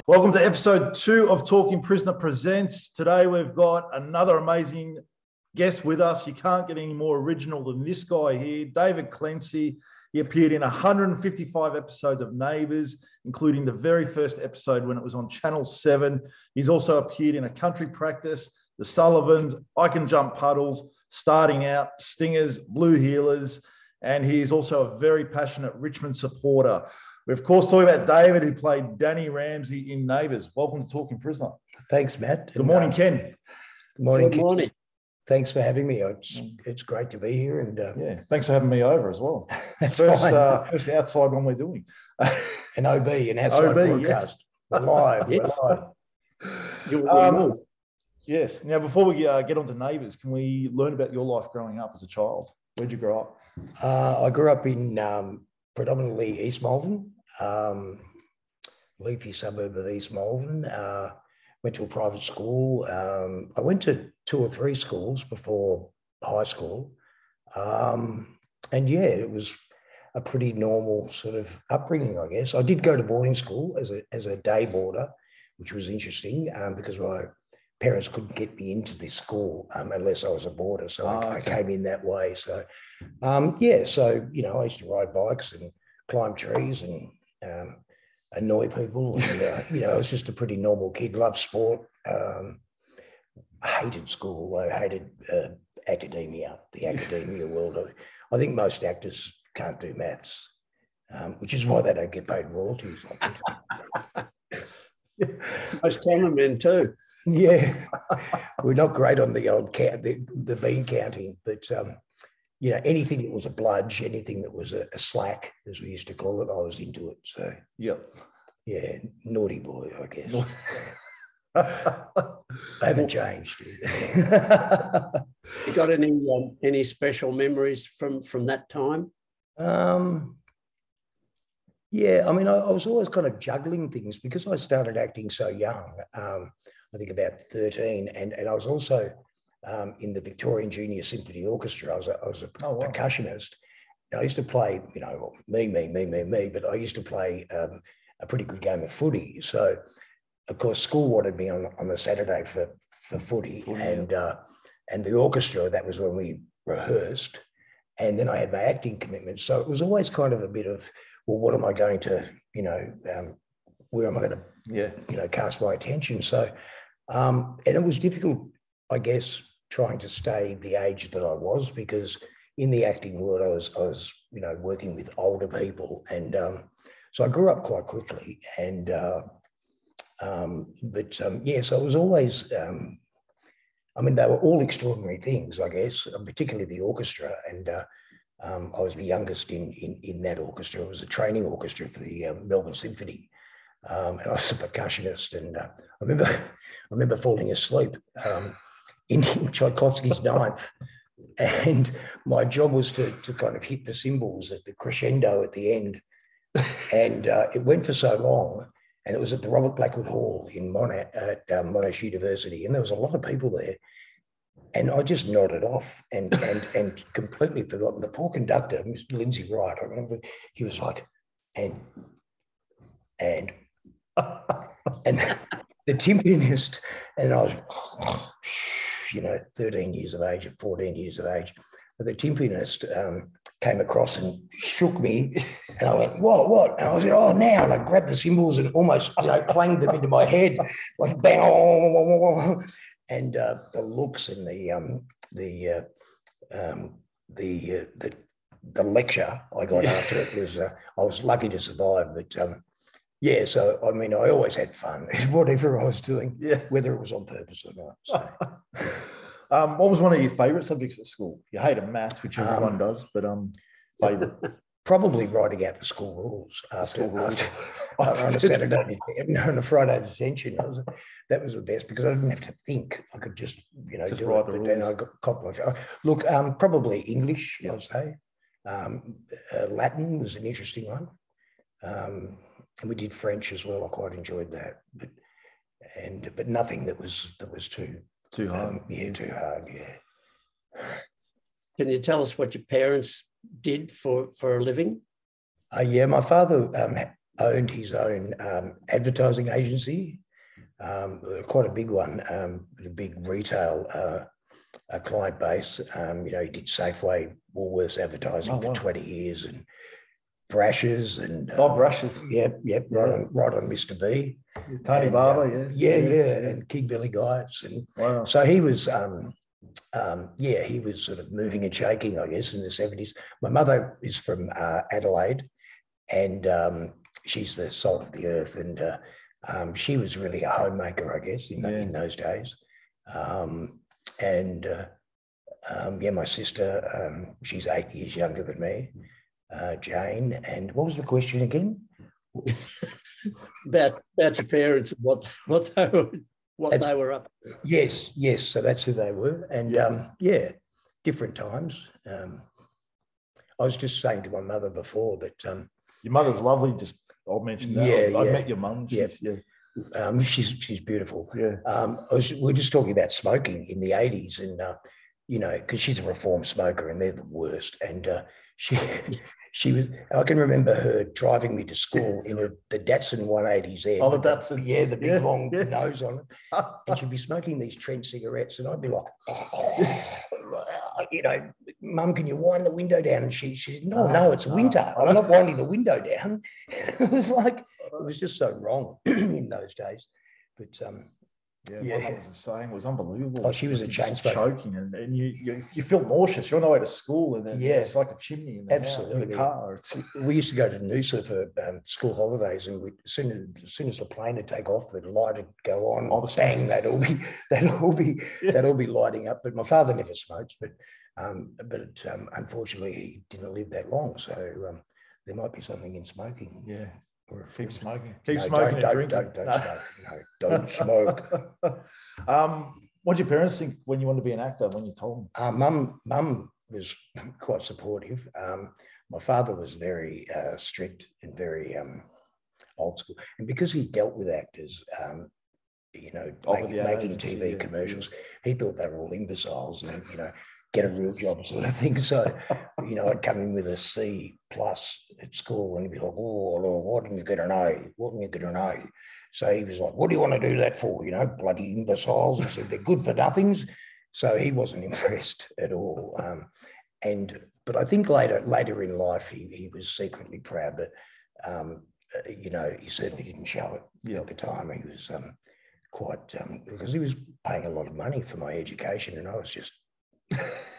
Welcome to episode 2 of Talking Prisoner Presents. Today we've got another amazing guest with us. You can't get any more original than this guy here, David Clancy. He appeared in 155 episodes of Neighbours, including the very first episode when it was on Channel 7. He's also appeared in A Country Practice, The Sullivans, I Can Jump Puddles, Starting Out, Stingers, Blue Heelers, and he is also a very passionate Richmond supporter. We're, of course, talking about David, who played Danny Ramsey in Neighbours. Welcome to Talking Prisoner. Thanks, Matt. Good morning, Ken. Good morning. Good morning. Thanks for having me. It's great to be here. And yeah, thanks for having me over as well. That's first outside one we're doing. An OB, an outside OB, broadcast. Yes. We're live. Yes. We're live. Yes. Now, before we get on to Neighbours, can we learn about your life growing up as a child? Where'd you grow up? I grew up in predominantly East Malvern, leafy suburb of East Malvern. Went to a private school. I went to 2 or 3 schools before high school. And yeah, it was a pretty normal sort of upbringing, I guess. I did go to boarding school as a day boarder, which was interesting because my parents couldn't get me into this school unless I was a boarder. So I came in that way. So, so, I used to ride bikes and climb trees and annoy people. And, I was just a pretty normal kid, loved sport, hated school. I hated academia, the academia world. I think most actors can't do maths, which is why they don't get paid royalties. Most cameramen too. Yeah, we're not great on the old the bean counting, but anything that was a bludge, anything that was a slack, as we used to call it, I was into it. So yeah, naughty boy, I guess. They haven't changed. You got any special memories from that time? Yeah, I mean, I was always kind of juggling things because I started acting so young. I think about 13, and I was also in the Victorian Junior Symphony Orchestra. I was a percussionist. And I used to play, me, but I used to play a pretty good game of footy. So, of course, school wanted me on the Saturday for footy, and the orchestra, that was when we rehearsed. And then I had my acting commitments. So it was always kind of a bit of, well, what am I going to, where am I going to, cast my attention? So, and it was difficult, I guess, trying to stay the age that I was, because in the acting world, I was working with older people. And so I grew up quite quickly. And, so it was always, they were all extraordinary things, I guess, particularly the orchestra. And I was the youngest in that orchestra. It was a training orchestra for the Melbourne Symphony. And I was a percussionist, and I remember falling asleep in Tchaikovsky's Ninth, and my job was to kind of hit the cymbals at the crescendo at the end, and it went for so long, and it was at the Robert Blackwood Hall in Monash University, and there was a lot of people there, and I just nodded off and completely forgotten. The poor conductor, Mr. Lindsay Wright, I remember he was like, and the timpanist, and I was, 13 years of age, or 14 years of age, but the timpanist came across and shook me, and I went, what? And I said, oh, now, and I grabbed the cymbals and almost, clanged them into my head, like bang, and the looks and the lecture I got after it was, I was lucky to survive, but so, I always had fun, whatever I was doing, whether it was on purpose or not. So. What was one of your favourite subjects at school? You hated maths, which everyone does, but favourite? Probably writing out the school rules after on a Saturday, on a Friday detention. That was the best, because I didn't have to think. I could just, do it. But then I got caught my. Look, probably English, I'd say. Latin was an interesting one. And we did French as well. I quite enjoyed that, but nothing that was too hard. Too hard. Yeah. Can you tell us what your parents did for a living? My father owned his own advertising agency, quite a big one, with a big retail client base. You know, he did Safeway, Woolworths advertising for 20 years, and Brashes and Brashes. Yep, right on Mr. B. Tony Barber, yeah, and King Billy Guides, and so he was. He was sort of moving and shaking, I guess, in the 70s. My mother is from Adelaide, and she's the salt of the earth, and she was really a homemaker, I guess, in those days. My sister, she's 8 years younger than me, Jane. And what was the question again? about your parents and what they were up to. Yes. So that's who they were. And different times. I was just saying to my mother before that your mother's lovely. Just I'll mention that. I met your mum. She's beautiful. Yeah. We were just talking about smoking in the 80s, and you know, because she's a reformed smoker and they're the worst. And she was. I can remember her driving me to school in the Datsun 180Z. Oh, the Datsun. Yeah, the big long nose on it. And she'd be smoking these Trent cigarettes, and I'd be like, you know, Mum, can you wind the window down? And she said, no, it's winter. I'm not winding the window down. It was just so wrong in those days. But my mum was the same. It was unbelievable. Oh, she was a chain smoker. Choking, and you feel nauseous. You're on the way to school, and then it's like a chimney in the absolutely in the car. We used to go to Noosa for school holidays, and as soon as the plane would take off, the light would go on. Oh, bang! They'd all be lighting up. But my father never smoked, but unfortunately he didn't live that long. So there might be something in smoking. Yeah. Or keep smoking. Don't smoke. No, don't smoke. What did your parents think when you wanted to be an actor, when you told them? Mum was quite supportive. My father was very strict and very old school. And because he dealt with actors, you know, making TV commercials, he thought they were all imbeciles and, you know, get a real job sort of thing. So, you know, I'd come in with a C+ at school and he'd be like, oh, why didn't you get an A? Why didn't you get an A? So he was like, what do you want to do that for? You know, bloody imbeciles. He said, they're good for nothings. So he wasn't impressed at all. But I think later in life, he was secretly proud, but, you know, he certainly didn't show it at the time. He was quite, because he was paying a lot of money for my education and I was just, you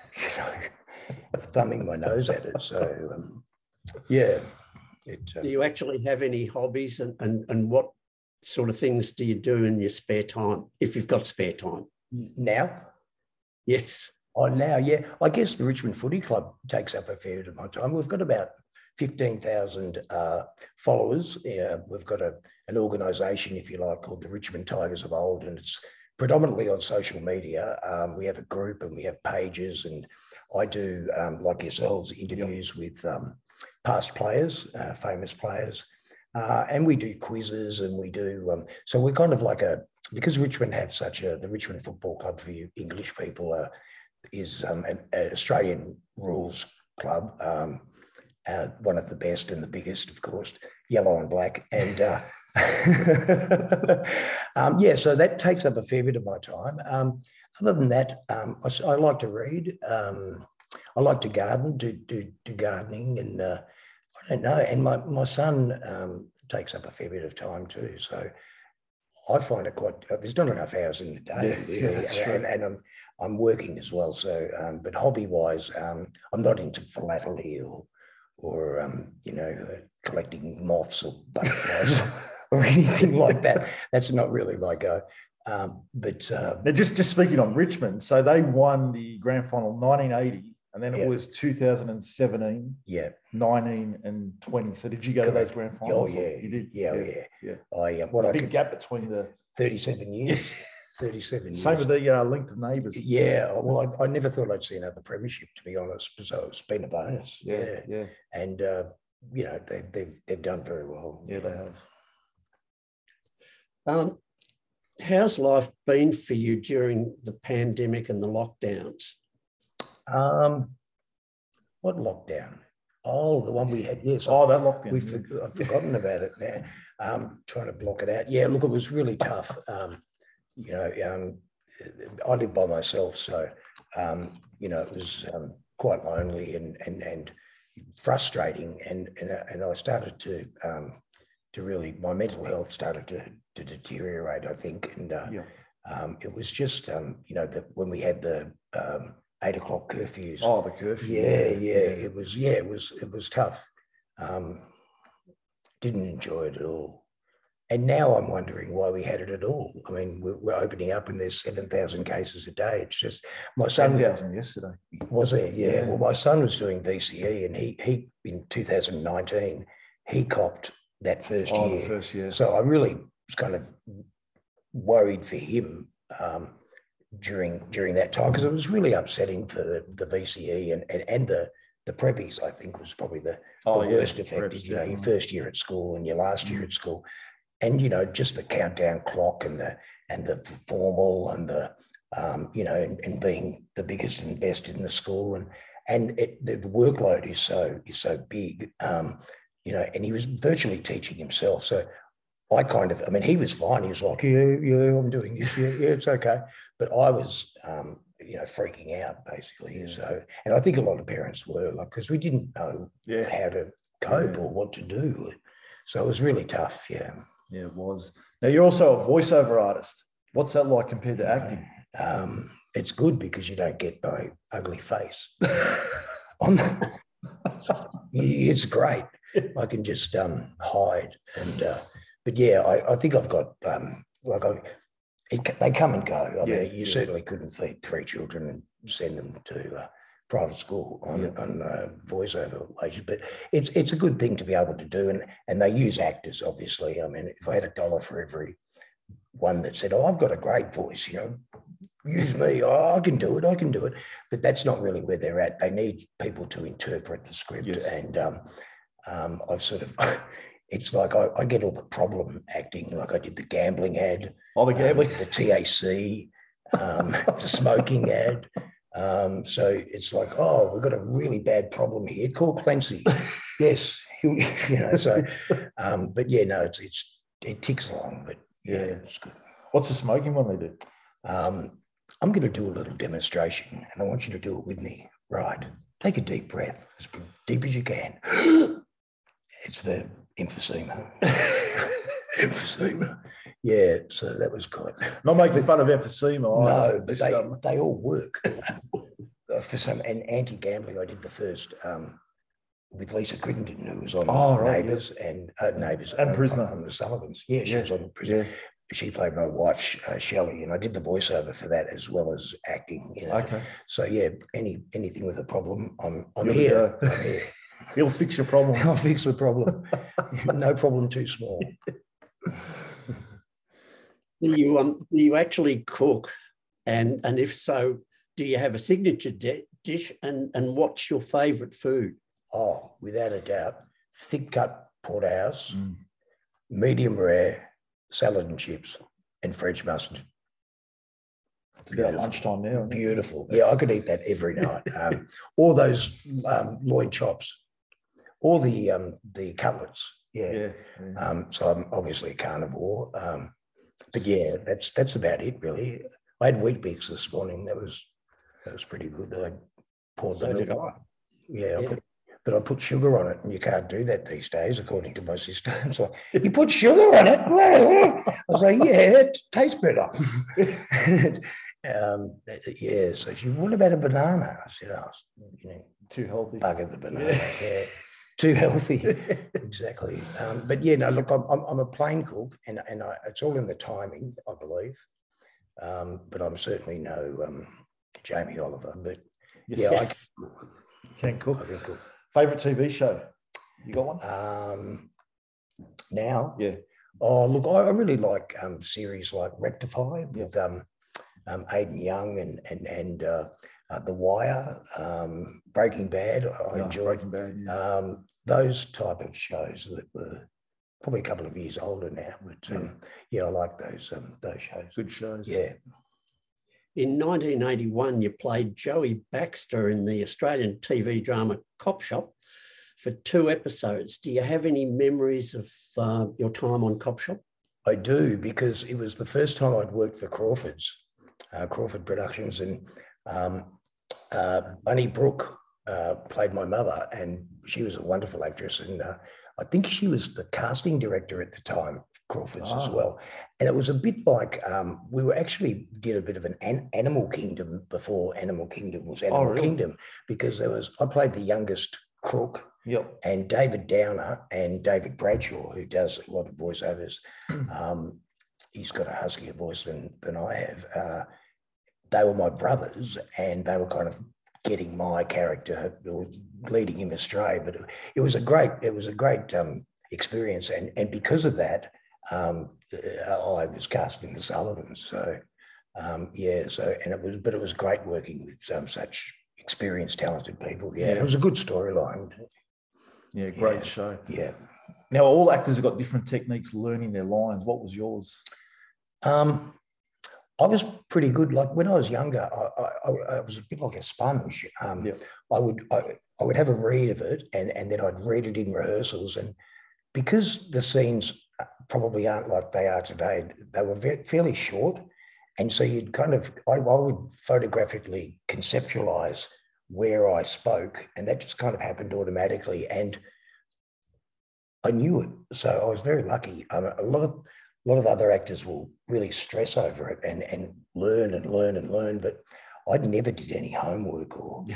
know, thumbing my nose at it. So, do you actually have any hobbies and what sort of things do you do in your spare time, if you've got spare time? Now? Yes. Oh, now, yeah. I guess the Richmond Footy Club takes up a fair bit of my time. We've got about 15,000 followers. We've got an organisation, if you like, called the Richmond Tigers of Old, and it's predominantly on social media. We have a group and we have pages, and I do, like yourselves, interviews with past players, famous players, and we do quizzes and we do, so we're kind of like because Richmond have the Richmond Football Club for you English people is an Australian rules club, one of the best and the biggest, of course, yellow and black. And so that takes up a fair bit of my time. Other than that, I like to read. I like to garden, do gardening, and I don't know. And my son takes up a fair bit of time too. So I find it quite. There's not enough hours in the day, really, and I'm working as well. So, but hobby-wise, I'm not into philately or you know, collecting moths or butterflies or anything like that. That's not really my go. But now just speaking on Richmond, so they won the grand final 1980, and then it was 2017, 19 and 20. So did you go to those grand finals? Oh yeah, you did. Yeah. A big gap between the 37 years. 37 years. Same with the link to neighbours. Yeah, well, I never thought I'd see another premiership, to be honest. So it's been a bonus. Yeah. And you know, they've done very well. Yeah, they have. How's life been for you during the pandemic and the lockdowns? What lockdown? Oh, the one we had, yes. Oh, that locked in. I've forgotten about it now. Trying to block it out. Yeah, look, it was really tough. You know, I live by myself, so you know, it was quite lonely and frustrating, and I started to really, my mental health started to deteriorate, I think, and it was just you know, that when we had the 8 o'clock curfews. Oh, the curfew. Yeah, it was tough. Didn't enjoy it at all. And now I'm wondering why we had it at all. I mean, we're opening up and there's 7,000 cases a day. It's just, my son... 10,000 yesterday. Was there? Yeah. Well, my son was doing VCE, and he in 2019, he copped that first year. The first year. So I really was kind of worried for him during that time, because it was really upsetting for the VCE and the preppies. I think was probably the worst affected. You know, your first year at school and your last year at school. And, you know, just the countdown clock and the formal and the, you know, and being the biggest and best in the school. And the workload is so big, you know, and he was virtually teaching himself. So I mean, he was fine. He was like, yeah, I'm doing this. Yeah, it's okay. But I was, you know, freaking out basically. Yeah. So, and I think a lot of parents were, like, because we didn't know how to cope or what to do. So it was really tough. Yeah. Yeah, it was. Now, you're also a voiceover artist. What's that like compared to acting? It's good because you don't get my ugly face. It's great. I can just hide. And but yeah, I think I've got they come and go. I mean, you certainly couldn't feed 3 children and send them to private school on voiceover wages, but it's a good thing to be able to do, and they use actors, obviously. I mean, if I had $1 for every one that said, "Oh, I've got a great voice," you know, use me, I can do it, but that's not really where they're at. They need people to interpret the script, and I've sort of it's like I get all the problem acting, like I did the gambling ad, the gambling, the TAC, the smoking ad. So it's like, oh, we've got a really bad problem here. Call Clancy. Yes, you know. So, but yeah, no, it ticks along. But yeah, it's good. What's the smoking one they do? I'm going to do a little demonstration, and I want you to do it with me. Right? Take a deep breath, as deep as you can. It's the emphysema. Emphysema. Yeah, so that was good. Not making fun of emphysema. No, but they all work. For some, and anti-gambling, I did the first with Lisa Crittenden, who was on Neighbours and Prisoner on the Sullivans. Yeah, she was on Prisoner. Yeah. She played my wife, Shelley, and I did the voiceover for that as well as acting. You know? Okay. So yeah, anything with a problem, I'm here. I'm here. He'll fix your problem. I'll fix the problem. No problem too small. Do you actually cook? And if so, do you have a signature dish? And what's your favourite food? Oh, without a doubt, thick cut porterhouse, medium rare, salad and chips, and French mustard. It's about lunchtime now. Beautiful. Yeah, I could eat that every night. Or those loin chops, or the cutlets. Yeah. So I'm obviously a carnivore. But yeah, that's about it really. I had Weet-Bix this morning. That was pretty good. I poured the milk. But I put sugar on it, and you can't do that these days, according to my sister. So you put sugar on it? I was like, yeah, it tastes better. So she, what about a banana? I said, too healthy. Bugger the banana. Yeah. Too healthy, exactly. But yeah, no. Look, I'm a plain cook, and it's all in the timing, I believe. But I'm certainly no Jamie Oliver. But yeah, I can cook. I can cook. Favorite TV show? You got one? Now, yeah. Oh, look, I really like series like Rectify with Aidan Young and The Wire, Breaking Bad. I enjoy Breaking Bad. Yeah. Those type of shows that were probably a couple of years older now, but I like those shows. Good shows. Yeah. In 1981, you played Joey Baxter in the Australian TV drama Cop Shop. for 2 episodes. Do you have any memories of your time on Cop Shop? I do, because it was the first time I'd worked for Crawford's, Crawford Productions, and Bunny Brooke played my mother, and she was a wonderful actress. And I think she was the casting director at the time, Crawford's as well. And it was a bit like we were actually did a bit of an Animal Kingdom before Animal Kingdom was Animal Kingdom, because I played the youngest crook. Yep. And David Downer and David Bradshaw, who does a lot of voiceovers, he's got a huskier voice than I have. They were my brothers, and they were kind of getting my character, or leading him astray. But it was a great experience, and because of that, I was cast in the Sullivans. So it was great working with such experienced, talented people. Yeah, it was a good storyline. Yeah, great show. Yeah. Now, all actors have got different techniques learning their lines. What was yours? I was pretty good. Like when I was younger, I was a bit like a sponge. I would have a read of it, and then I'd read it in rehearsals. And because the scenes probably aren't like they are today, they were fairly short. And so you'd kind of, I would photographically conceptualize where I spoke, and that just kind of happened automatically. And I knew it. So I was very lucky. A lot of other actors will really stress over it and learn and learn and learn, but I never did any homework or,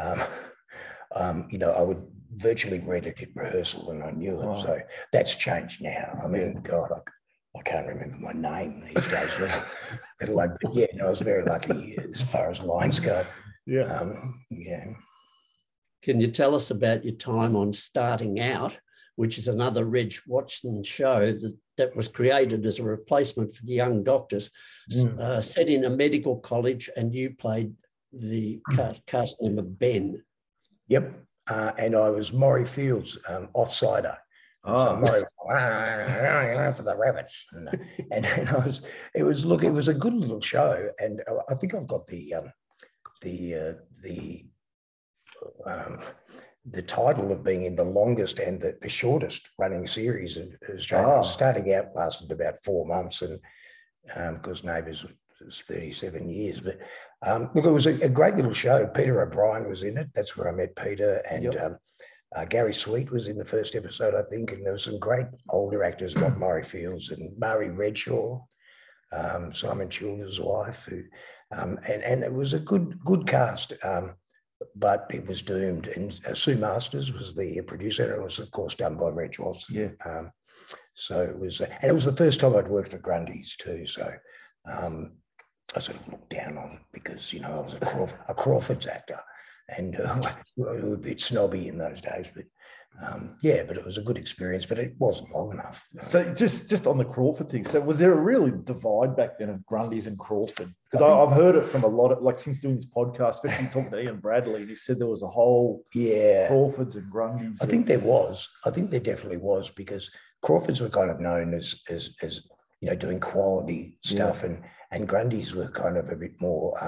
I would virtually read it at rehearsal and I knew it. Wow. So that's changed now. I mean, God, I can't remember my name these days, let alone, but yeah, I was very lucky as far as lines go. Yeah. Can you tell us about your time on Starting Out, which is another Reg Watson show that was created as a replacement for the Young Doctors, set in a medical college, and you played the cast member Ben. Yep, and I was Maury Fields, offsider. So Maury, for the rabbits, and it was a good little show, and I think I've got the title of being in the longest and the shortest running series of Australia. Starting Out lasted about 4 months, and because Neighbours was 37 years. But look, it was a great little show. Peter O'Brien was in it. That's where I met Peter. And Gary Sweet was in the first episode, I think. And there were some great older actors like Maury Fields and Murray Redshaw, Simon Childers' wife, and it was a good cast. But it was doomed. And Sue Masters was the producer, and it was, of course, done by Reg Watson. Yeah. So it was, and it was the first time I'd worked for Grundy's too. So I sort of looked down on it because, I was a Crawford's actor, and we were a bit snobby in those days. But but it was a good experience, but it wasn't long enough. So just on the Crawford thing, so was there a real divide back then of Grundy's and Crawford? Because I've heard it from a lot of, like, since doing this podcast, especially talking to Ian Bradley, and he said there was a whole Crawfords and Grundy's. I think there was. I think there definitely was, because Crawfords were kind of known as doing quality stuff, and Grundy's were kind of a bit more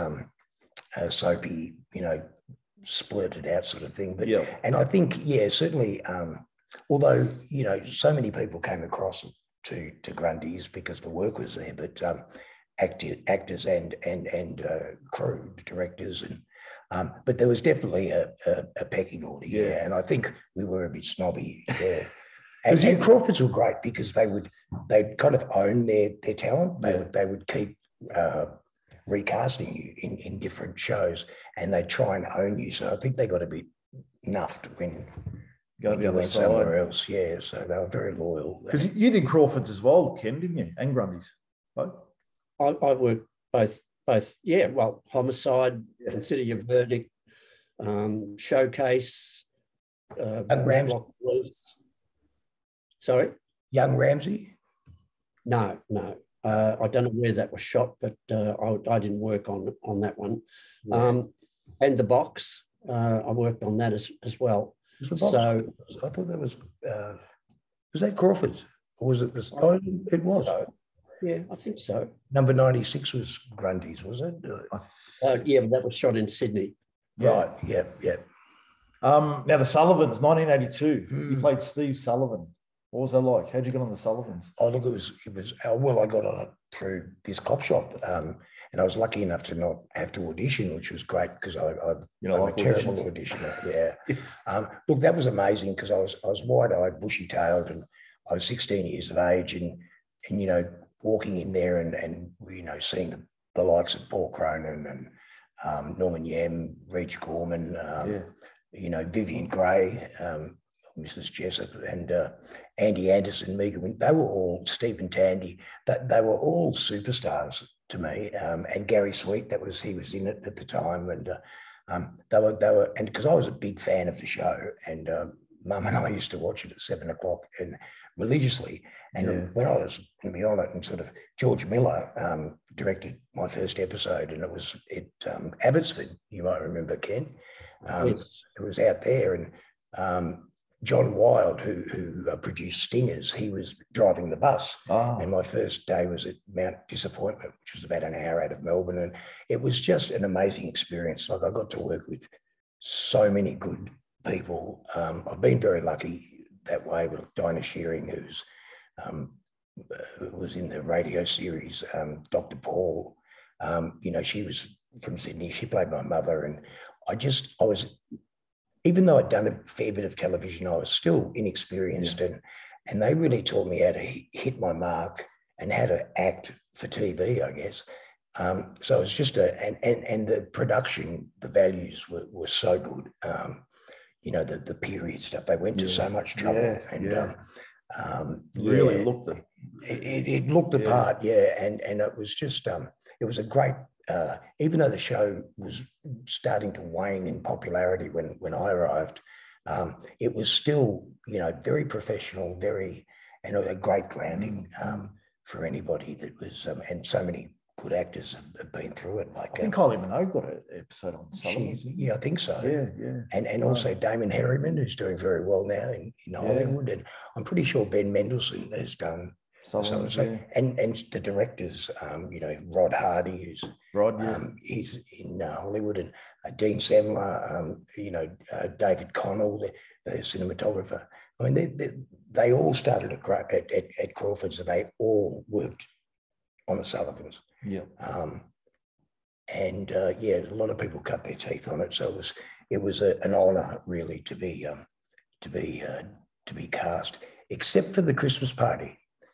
soapy, splurted out sort of thing. But and I think certainly, although so many people came across to Grundy's because the work was there, but actors and crew, directors, and but there was definitely a pecking order. And I think we were a bit snobby. And Crawfords were great because they'd kind of own their talent. They would keep recasting you in different shows, and they try and own you. So I think they got a bit nuffed when you went somewhere else. Yeah, so they were very loyal. Because you did Crawford's as well, Ken, didn't you? And Grundy's, right? I worked both. Yeah, well, Homicide, Consider Your Verdict, Showcase, Ramsey. Sorry? Young Ramsey? No. I don't know where that was shot, but I didn't work on that one. And The Box, I worked on that as well. So I thought that was that Crawford's, or was it this? Oh, it was. Yeah, I think so. Number 96 was Grundy's, was it? Yeah, but that was shot in Sydney. Right. Yeah. Now, the Sullivans, 1982. You Hmm. played Steve Sullivan. What was that like? How'd you get on the Sullivans? Oh, look, well, I got on it through this cop shop. And I was lucky enough to not have to audition, which was great because I'm a terrible auditioner. Yeah. Look, that was amazing because I was wide-eyed, bushy-tailed, and I was 16 years of age, and walking in there and seeing the likes of Paul Cronin and Norman Yam, Reg Gorman, Vivian Gray, Mrs. Jessup, and Andy Anderson, Megan. They were all Stephen Tandy. They were all superstars to me, and Gary Sweet, he was in it at the time, and they were, and because I was a big fan of the show, and Mum and I used to watch it at 7 o'clock and religiously. And when I was going to be on it, and sort of George Miller directed my first episode, and it was at Abbotsford. You might remember, Ken. Yes. It was out there, and John Wilde, who produced Stingers, he was driving the bus. And my first day was at Mount Disappointment, which was about an hour out of Melbourne. And it was just an amazing experience. Like, I got to work with so many good people. I've been very lucky that way with Dinah Shearing, who's was in the radio series, Dr. Paul. She was from Sydney. She played my mother. And I was... Even though I'd done a fair bit of television, I was still inexperienced, and they really taught me how to hit my mark and how to act for TV, I guess. So it was just and the production, the values were so good. The period stuff, they went to so much trouble, really looked it. It looked the part, and it was just it was a great. Even though the show was starting to wane in popularity when I arrived, it was still, very professional, and a great grounding for anybody that was, and so many good actors have been through it. Like, I think Kylie Minogue got an episode on Sullivan. Yeah, I think so. Yeah. And also Damon Herriman, who's doing very well now in Hollywood, and I'm pretty sure Ben Mendelsohn has done. And the directors, Rod Hardy, who's he's in Hollywood, and Dean Samler, David Connell, the cinematographer. I mean, they all started at Crawford's, and they all worked on the Sullivans. Yeah. A lot of people cut their teeth on it, so it was an honour really to be cast, except for the Christmas party.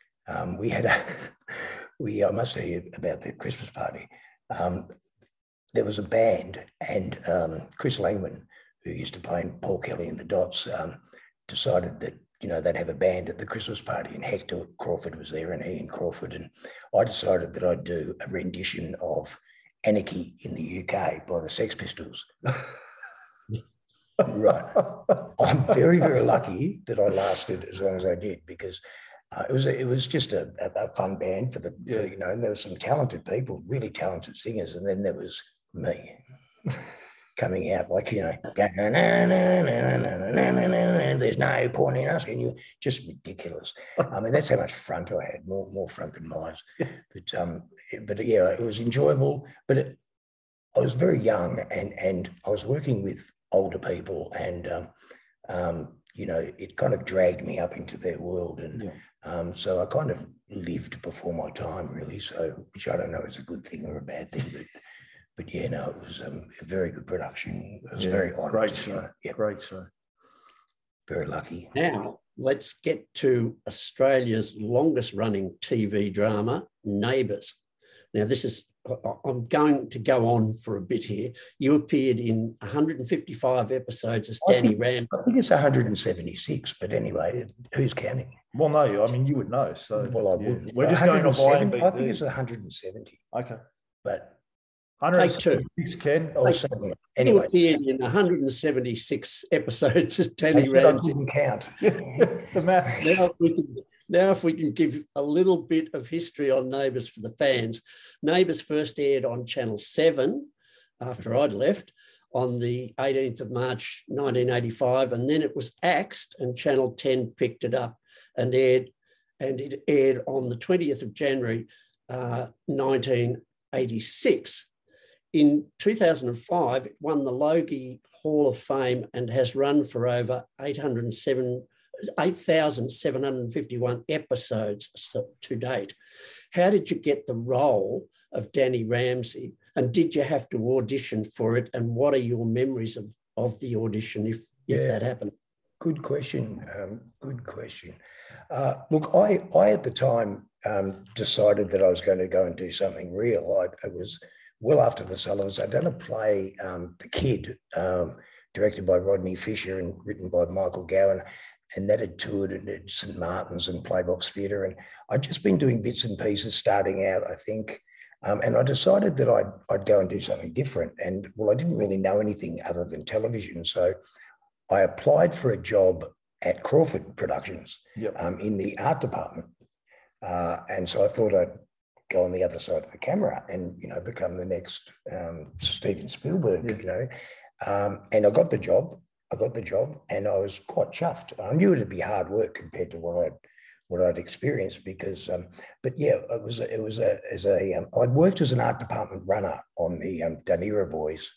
I must tell you about the Christmas party. There was a band, and Chris Langman, who used to play in Paul Kelly and the Dots, decided that, they'd have a band at the Christmas party, and Hector Crawford was there, and Ian Crawford. And I decided that I'd do a rendition of Anarchy in the UK by the Sex Pistols. Right. I'm very, very lucky that I lasted as long as I did, because it was just a fun band for and there were some talented people, really talented singers, and then there was me coming out like, there's no point in asking you, just ridiculous. I mean, that's how much front I had, more front than Myers. But it was enjoyable. But I was very young, and I was working with older people, and it kind of dragged me up into their world, and so I kind of lived before my time, really. So, which I don't know is a good thing or a bad thing, but it was a very good production. I was very honoured. Great show. Great show. Very lucky. Now let's get to Australia's longest running TV drama, Neighbours. Now I'm going to go on for a bit here. You appeared in 155 episodes as Danny Ram. I think it's 176, but anyway, who's counting? Well, no, I mean, you would know. So, well, I wouldn't. We're just going off IMDb. I think it's 170. Okay. But 176, Ken. Anyway. You appeared in 176 episodes as Danny Ram. I couldn't count. The math. Now, if we can give a little bit of history on Neighbours for the fans. Neighbours first aired on Channel 7 after I'd left on the 18th of March 1985, and then it was axed, and Channel 10 picked it up and it aired on the 20th of January 1986. in 2005, it won the Logie Hall of Fame and has run for over 8,751 episodes to date. How did you get the role of Danny Ramsey? And did you have to audition for it? And what are your memories of the audition if that happened? Good question. Good question. Look, I at the time decided that I was going to go and do something real. It was well after the Sullivans. I'd done a play, The Kid, directed by Rodney Fisher and written by Michael Gowan, and that had toured at St Martin's and Playbox Theatre. And I'd just been doing bits and pieces starting out, I think. And I decided that I'd go and do something different. And, well, I didn't really know anything other than television. So I applied for a job at Crawford Productions in the art department. And so I thought I'd go on the other side of the camera and, become the next Steven Spielberg, and I got the job. And I was quite chuffed. I knew it'd be hard work compared to what I'd experienced because, I'd worked as an art department runner on the Dunera Boys,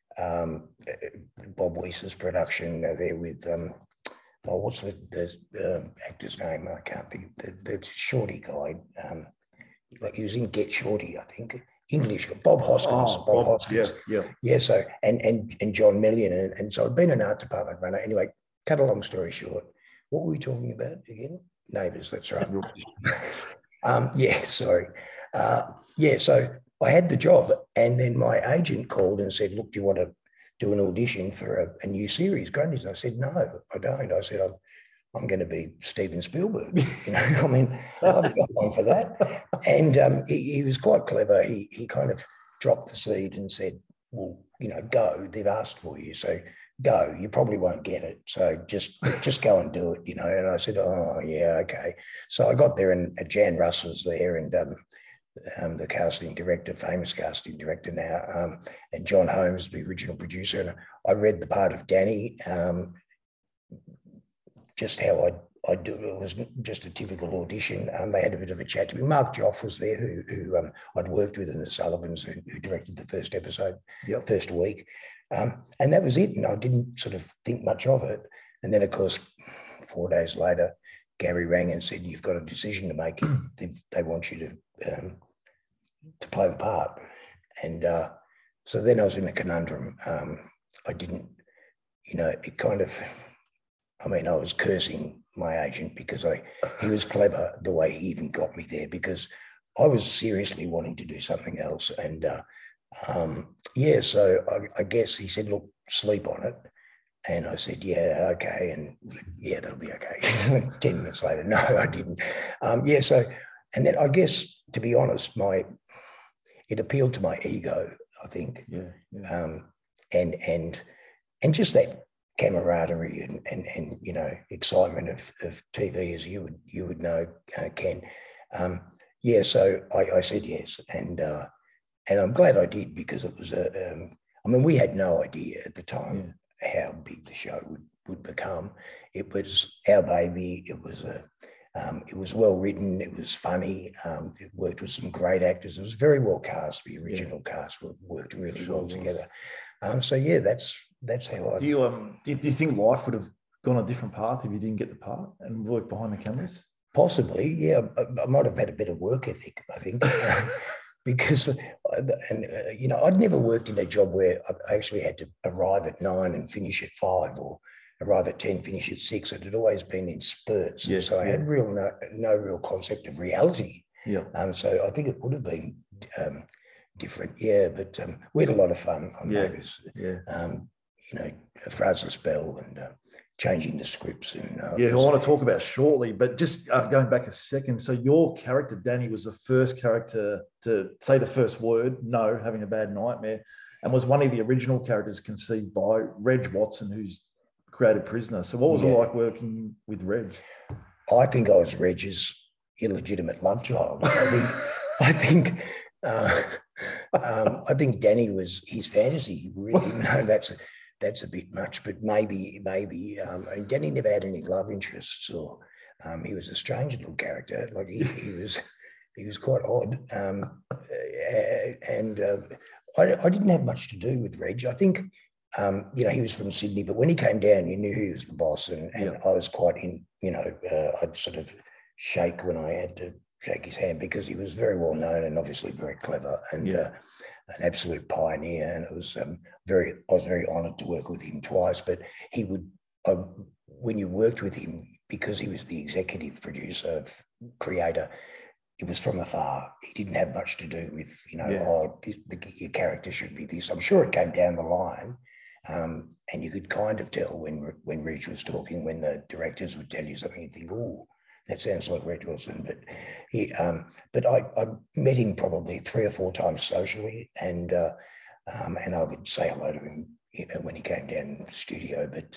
Bob Weiss's production there with, what's the actor's name? I can't think. The shorty guy, like he was in Get Shorty, I think. English, Bob Hoskins. Bob Hoskins. Yeah. So and John Million, and so I'd been an art department runner. Anyway, cut a long story short, what were we talking about again? Neighbours. That's right. Sorry. So I had the job, and then my agent called and said, "Look, do you want to do an audition for a new series, Grundy's?" I said, "No, I don't." I said, I'm going to be Steven Spielberg. I mean, I've got one for that. And he was quite clever. He kind of dropped the seed and said, well, go. They've asked for you. So go. You probably won't get it. So just go and do it, And I said, oh, yeah, okay. So I got there and Jan Russ was there and the casting director, famous casting director now, and John Holmes, the original producer. And I read the part of Danny, just how I'd do it. It was just a typical audition. They had a bit of a chat to me. Mark Joff was there, who I'd worked with in the Sullivans, who directed the first episode, first week. And that was it. And I didn't sort of think much of it. And then, of course, 4 days later, Gary rang and said, you've got a decision to make. They want you to play the part. And so then I was in a conundrum. I didn't, it kind of... I was cursing my agent because he was clever the way he even got me there, because I was seriously wanting to do something else. And so I guess he said, look, sleep on it. And I said, yeah, okay. And yeah, that'll be okay. 10 minutes later, no, I didn't. So, and then I guess, to be honest, it appealed to my ego, I think. And just that camaraderie and excitement of TV, as you would know, Ken. So I said yes, and I'm glad I did, because it was we had no idea at the time how big the show would become. It was our baby. It was well written. It was funny. It worked with some great actors. It was very well cast. The original cast worked really well together. That's how I... Do you think life would have gone a different path if you didn't get the part and worked behind the cameras? Possibly, yeah. I might have had a better work ethic, I think, because, I'd never worked in a job where I actually had to arrive at 9 and finish at 5, or arrive at 10, finish at 6. It had always been in spurts. Yes, so I had no real concept of reality. Yeah. So I think it would have been different. Yeah, but we had a lot of fun on Neighbours. Francis Bell and changing the scripts. And I want to talk about shortly, but just going back a second. So your character, Danny, was the first character to say the first word, no, having a bad nightmare, and was one of the original characters conceived by Reg Watson, who's created Prisoner. So what was it like working with Reg? I think I was Reg's illegitimate love child. I think Danny was his fantasy. Really, that's a bit much, but maybe. And Danny never had any love interests, or he was a strange little character. Like he was quite odd. I didn't have much to do with Reg. I think, he was from Sydney, but when he came down, you knew he was the boss, and I was quite I'd sort of shake when I had to shake his hand because he was very well known and obviously very clever and an absolute pioneer. And it was I was very honoured to work with him twice. But he would, when you worked with him, because he was the executive producer, creator, it was from afar. He didn't have much to do with, your character should be this. I'm sure it came down the line. And you could kind of tell when Reg was talking, when the directors would tell you something, you'd think, oh, that sounds like Reg Wilson. But I met him probably 3 or 4 times socially, and I would say hello to him, when he came down in the studio. But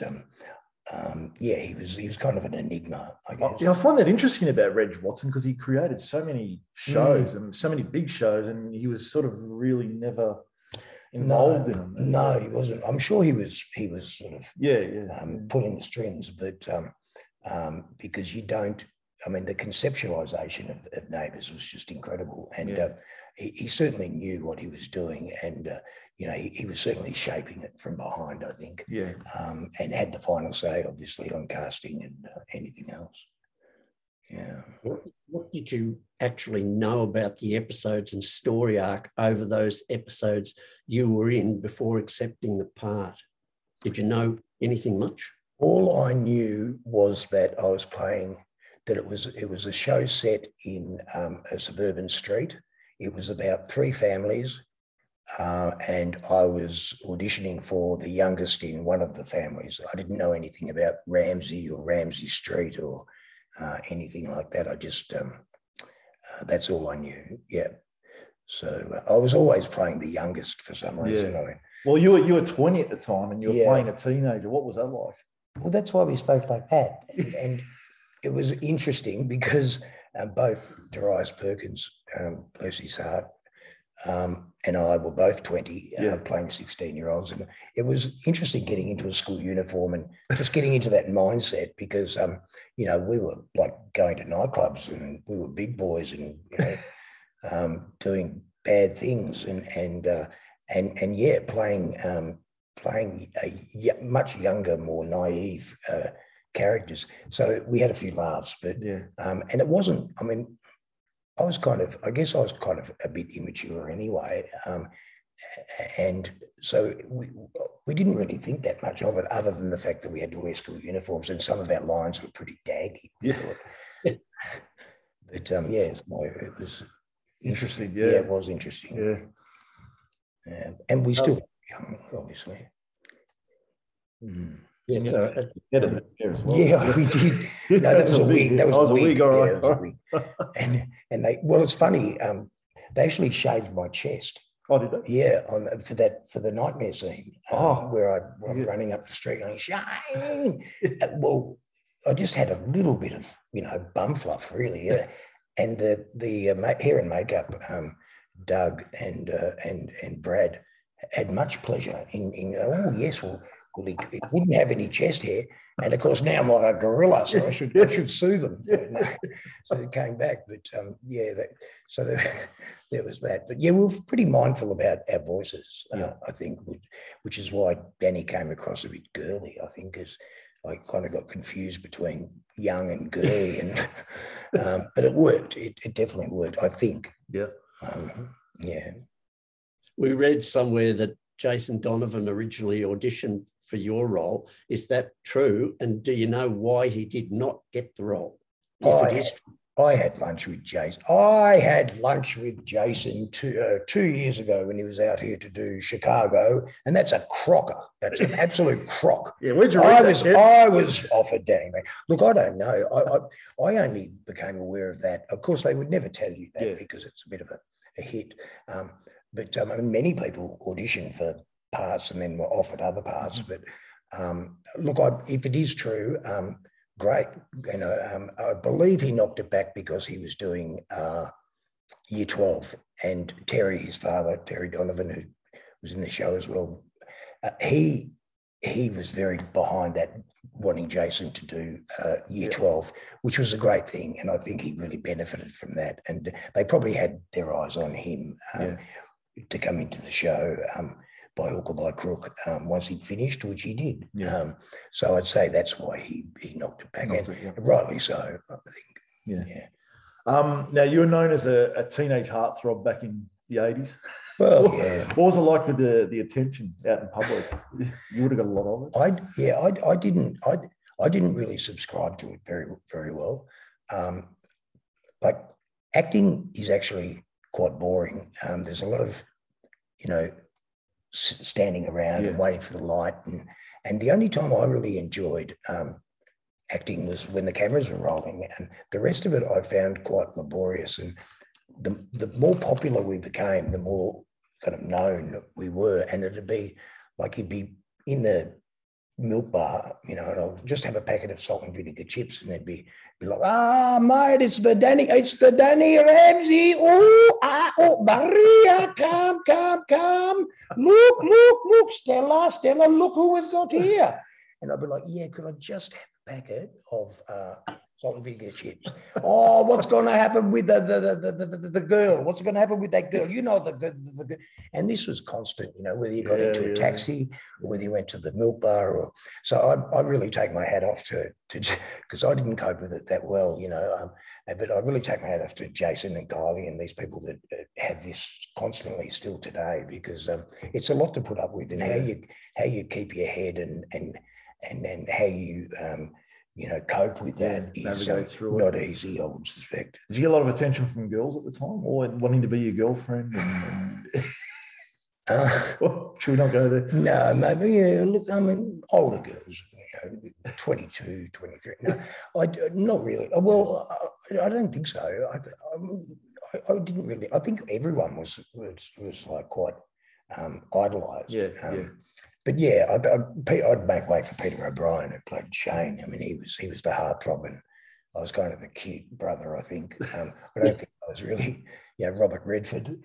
he was kind of an enigma, I guess. I find that interesting about Reg Watson because he created so many shows and so many big shows, and he was sort of really never involved in them. No, he wasn't. I'm sure he was sort of pulling the strings, but because you don't. I mean, the conceptualization of Neighbours was just incredible, and he certainly knew what he was doing, and he was certainly shaping it from behind, I think. And had the final say, obviously, on casting and anything else. Yeah. What did you actually know about the episodes and story arc over those episodes you were in before accepting the part? Did you know anything much? All I knew was that I was playing. That it was a show set in a suburban street. It was about 3 families, and I was auditioning for the youngest in one of the families. I didn't know anything about Ramsey or Ramsey Street or anything like that. I just that's all I knew. Yeah. So I was always playing the youngest for some reason. Yeah. Well, you were 20 at the time, and you were playing a teenager. What was that like? Well, that's why we spoke like that, and it was interesting because both Darius Perkins, bless his heart, and I were both 20, playing 16-year-olds. And it was interesting getting into a school uniform and just getting into that mindset because, we were like going to nightclubs and we were big boys and, doing bad things and playing a much younger, more naive characters. So we had a few laughs, but and it wasn't. I mean, I guess I was kind of a bit immature anyway, and so we didn't really think that much of it, other than the fact that we had to wear school uniforms, and some of our lines were pretty daggy. But it was interesting. Yeah, it was interesting. Yeah, and we still young, obviously. Yeah, so we did. No, that was a wig. That was a wig. All right. Yeah, wig. And it's funny. They actually shaved my chest. Oh, did they? Yeah, for the nightmare scene where I'm running up the street going Shane. Well, I just had a little bit of bum fluff, really. Yeah, and the hair and makeup, Doug and Brad had much pleasure in well, he wouldn't have any chest hair, and of course now I'm like a gorilla, so I should sue them. So it came back, but there was that. But yeah, we were pretty mindful about our voices. I think, which is why Danny came across a bit girly. I think, as I kind of got confused between young and girly, and but it worked. It definitely worked. I think. Yeah. We read somewhere that Jason Donovan originally auditioned for your role. Is that true? And do you know why he did not get the role? I had lunch with Jason. I had lunch with Jason 2 years ago when he was out here to do Chicago, and that's a crocker. That's an absolute crock. Yeah, where'd you read that? I was offered Danny. Look, I don't know. I only became aware of that. Of course, they would never tell you that because it's a bit of a hit. But many people audition for parts and then were offered other parts. But look, if it is true, great. I believe he knocked it back because he was doing Year 12, and Terry, his father, Terry Donovan, who was in the show as well, he was very behind that, wanting Jason to do Year 12, which was a great thing. And I think he really benefited from that. And they probably had their eyes on him. to come into the show by hook or by crook once he'd finished, which he did. Yeah. So I'd say that's why he knocked it back, rightly so, I think. Yeah. Now, you were known as a teenage heartthrob back in the 80s. Well, what was it like with the attention out in public? You would have got a lot of it. I didn't really subscribe to it very, very well. Like, acting is actually quite boring. There's a lot of, standing around and waiting for the light. And the only time I really enjoyed acting was when the cameras were rolling. And the rest of it I found quite laborious. And the more popular we became, the more kind of known we were. And it'd be like you'd be in the milk bar, and I'll just have a packet of salt and vinegar chips, and they'd be like, mate, it's the Danny Ramsey. Maria, come. Look, Stella, look who we've got here. And I'd be like, yeah, could I just have a packet of salt and vinegar chips? Oh, what's going to happen with the girl? What's going to happen with that girl? The and this was constant, whether you got into a taxi or whether you went to the milk bar. So I really take my hat off to because I didn't cope with it that well, but I really take my hat off to Jason and Kylie and these people that have this constantly still today, because it's a lot to put up with, and how you keep your head and how you cope with that is not easy, I would suspect. Did you get a lot of attention from girls at the time, or wanting to be your girlfriend? Should we not go there? No, maybe. Look, I mean, older girls, 22, 23. No, not really. Well, I don't think so. I didn't really. I think everyone was like quite idolised. But yeah, I'd make way for Peter O'Brien, who played Shane. I mean, he was the heartthrob, and I was kind of the cute brother, I think. I don't think I was really, Robert Redford.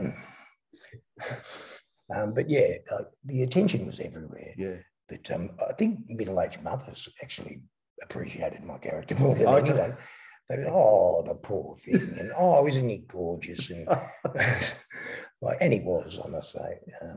But yeah, the attention was everywhere. Yeah. But I think middle-aged mothers actually appreciated my character more than anyone. They were, oh, the poor thing, and oh, isn't he gorgeous? And and he was, I must say.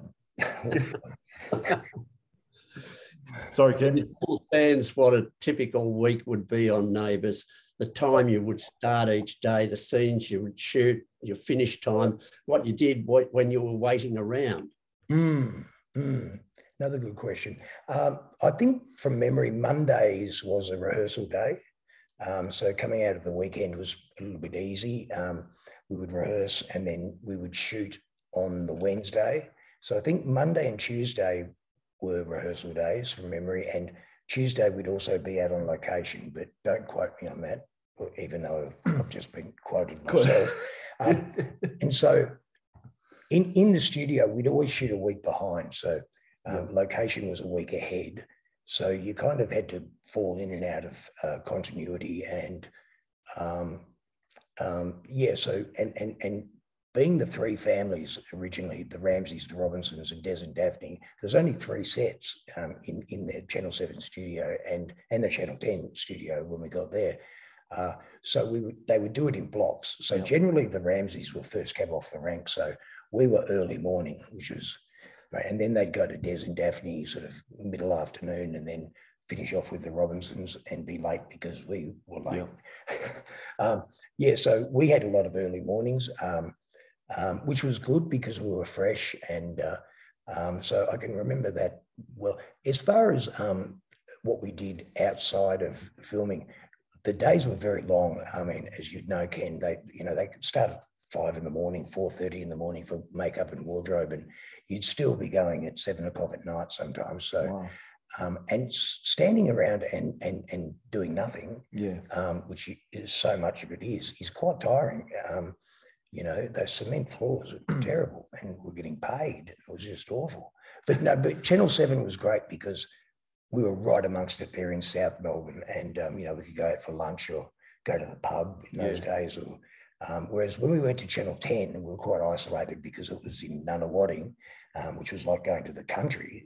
Sorry, Ken. Fans, what a typical week would be on Neighbours. The time you would start each day, the scenes you would shoot, your finish time, what you did when you were waiting around. Another good question. I think from memory, Mondays was a rehearsal day. So coming out of the weekend was a little bit easy. We would rehearse and then we would shoot on the Wednesday. So I think Monday and Tuesday were rehearsal days from memory, and Tuesday we'd also be out on location, but don't quote me on that, even though I've just been quoted myself. And so in the studio, we'd always shoot a week behind. So location was a week ahead. So you kind of had to fall in and out of continuity. And being the three families originally, the Ramseys, the Robinsons, and Des and Daphne, there's only 3 sets in the Channel 7 studio and the Channel 10 studio when we got there. So they would do it in blocks. So generally the Ramseys will first come off the rank. So we were early morning, which was right. And then they'd go to Des and Daphne sort of middle afternoon, and then finish off with the Robinsons and be late because we were late. So we had a lot of early mornings. Which was good because we were fresh, and so I can remember that well. As far as what we did outside of filming, the days were very long. I mean, as you'd know, Ken, they could start at 5 in the morning, 4:30 in the morning for makeup and wardrobe, and you'd still be going at 7 o'clock at night sometimes. So, and standing around and doing nothing, which is so much of it is quite tiring. Those cement floors are terrible, and we're getting paid. It was just awful. But Channel 7 was great because we were right amongst it there in South Melbourne, and we could go out for lunch or go to the pub in those days. Or whereas when we went to Channel 10, we were quite isolated because it was in Nunawading, which was like going to the country,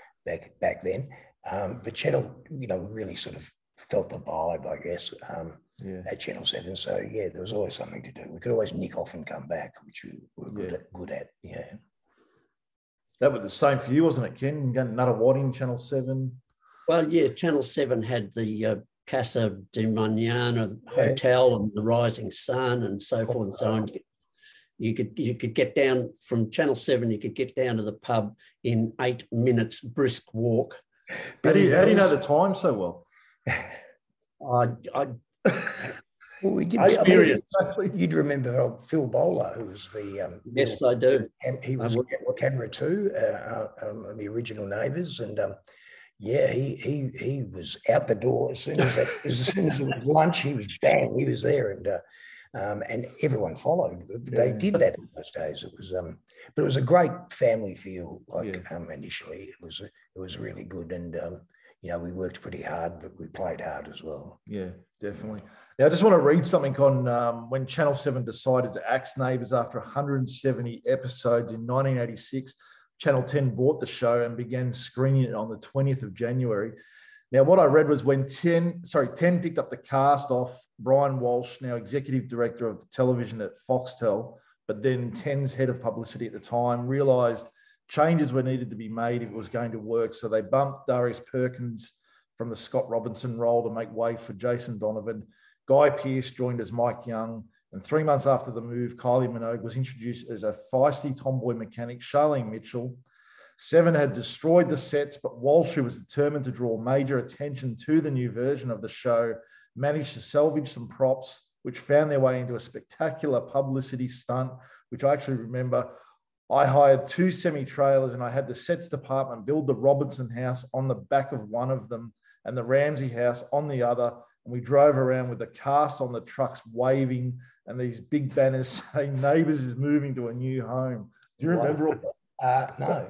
back then. But Channel, we really sort of felt the vibe, I guess. at Channel 7. So, yeah, there was always something to do. We could always nick off and come back, which we were good at. Yeah. That was the same for you, wasn't it, Ken? Nunawading, Channel 7. Well, yeah, Channel 7 had the Casa de Mañana Hotel and the Rising Sun and so forth and so on. You could get down from Channel 7, you could get down to the pub in 8 minutes brisk walk. How do you know the time so well? Well, we did. Experience. You'd remember Phil Bowler, who was the yes, I do. He was camera 2 on the original Neighbours, and he was out the door as soon as it was lunch. He was there, and everyone followed. They did that in those days. It was, but it was a great family feel. Initially, it was really good, and we worked pretty hard, but we played hard as well. Yeah, definitely. Now, I just want to read something on when Channel 7 decided to axe Neighbours after 170 episodes in 1986. Channel 10 bought the show and began screening it on the 20th of January. Now, what I read was when 10 picked up the cast off Brian Walsh, now executive director of television at Foxtel, but then 10's head of publicity at the time, realised changes were needed to be made if it was going to work. So they bumped Darius Perkins from the Scott Robinson role to make way for Jason Donovan. Guy Pearce joined as Mike Young. And 3 months after the move, Kylie Minogue was introduced as a feisty tomboy mechanic, Charlene Mitchell. 7 had destroyed the sets, but Walsh, who was determined to draw major attention to the new version of the show, managed to salvage some props, which found their way into a spectacular publicity stunt, which I actually remember. I hired 2 semi-trailers and I had the sets department build the Robinson house on the back of one of them and the Ramsey house on the other. And we drove around with the cast on the trucks waving and these big banners saying Neighbours is moving to a new home. Do you remember all that? No.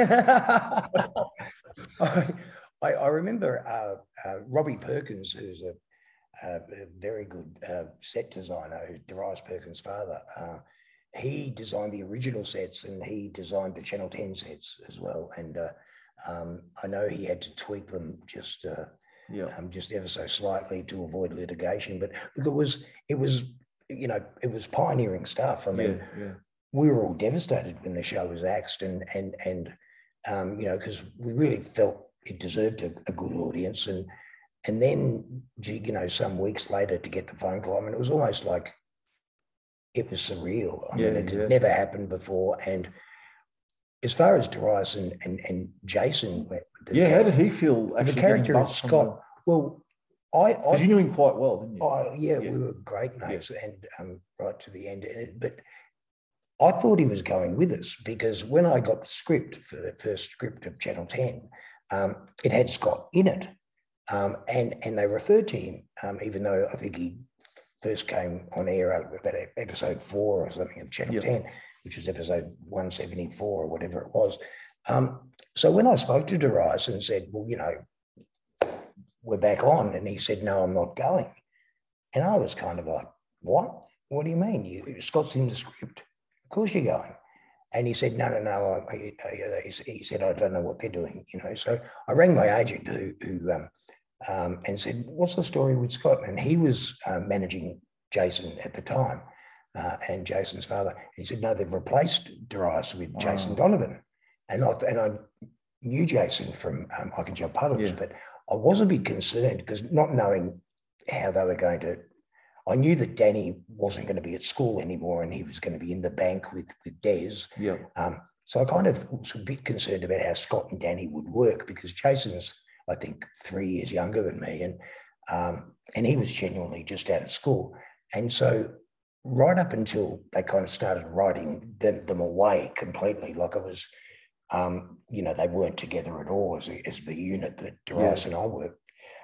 I remember Robbie Perkins, who's a very good set designer, Darius Perkins' father. He designed the original sets and he designed the Channel 10 sets as well. And I know he had to tweak them just ever so slightly to avoid litigation. But it was pioneering stuff. I mean, we were all devastated when the show was axed, and because we really felt it deserved a good audience. And then, some weeks later to get the phone call, I mean, it was almost like it was surreal. I mean, it had never happened before. And as far as Darius and Jason went, how did he feel? The character of Scott. Well, because you knew him quite well, didn't you? Oh, yeah, we were great mates, and right to the end. But I thought he was going with us because when I got the script for the first script of Channel 10, it had Scott in it, and they referred to him, even though I think he first came on air about episode 4 or something of Channel 10, which was episode 174 or whatever it was. So when I spoke to Darius and said, well, we're back on, and he said, no, I'm not going. And I was kind of like, what? What do you mean? Scott's in the script. Of course you're going. And he said, no. He said, I don't know what they're doing, So I rang my agent who and said, what's the story with Scott? And he was managing Jason at the time and Jason's father. And he said, no, they've replaced Darius with Jason Donovan. And I knew Jason from I Can Jump Puddles, but I was a bit concerned because not knowing how they were going to, I knew that Danny wasn't going to be at school anymore and he was going to be in the bank with Des. Yeah. So I kind of was a bit concerned about how Scott and Danny would work because Jason's, I think, 3 years younger than me, and he was genuinely just out of school. And so right up until they kind of started writing them away completely, like it was, they weren't together at all as the unit that Darius and I worked,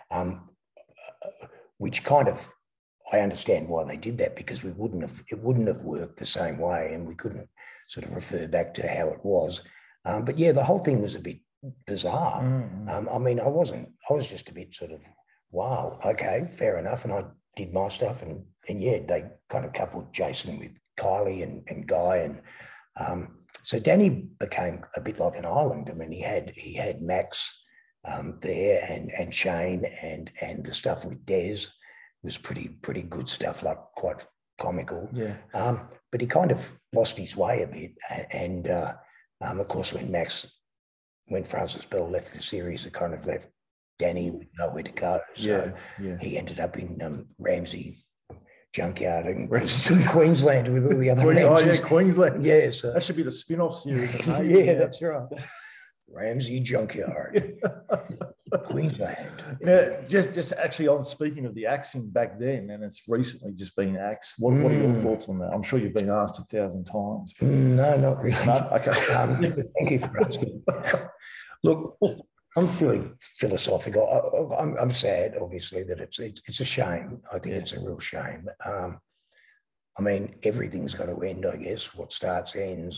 which kind of, I understand why they did that because it wouldn't have worked the same way and we couldn't sort of refer back to how it was. But yeah, the whole thing was a bit bizarre. I mean, I was just a bit sort of, wow, okay, fair enough. And I did my stuff and they kind of coupled Jason with Kylie and Guy. And so Danny became a bit like an island. I mean, he had Max there and Shane and the stuff with Des, was pretty good stuff, like quite comical. Yeah. But he kind of lost his way a bit, and of course when Francis Bell left the series, it kind of left Danny with nowhere to go. So he ended up in Ramsey Junkyard in Queensland with all the other Ramses. Queensland. Yeah, so that should be the spin-off series. yeah, that's right. Ramsey Junkyard, Queensland. Yeah, just actually on speaking of the axing back then, and it's recently just been axed. What are your thoughts on that? I'm sure you've been asked 1,000 times. No, not really. No? Okay. Thank you for asking. Look, I'm feeling philosophical. I'm sad, obviously, that it's a shame. I think it's a real shame. I mean, everything's got to end, I guess. What starts ends.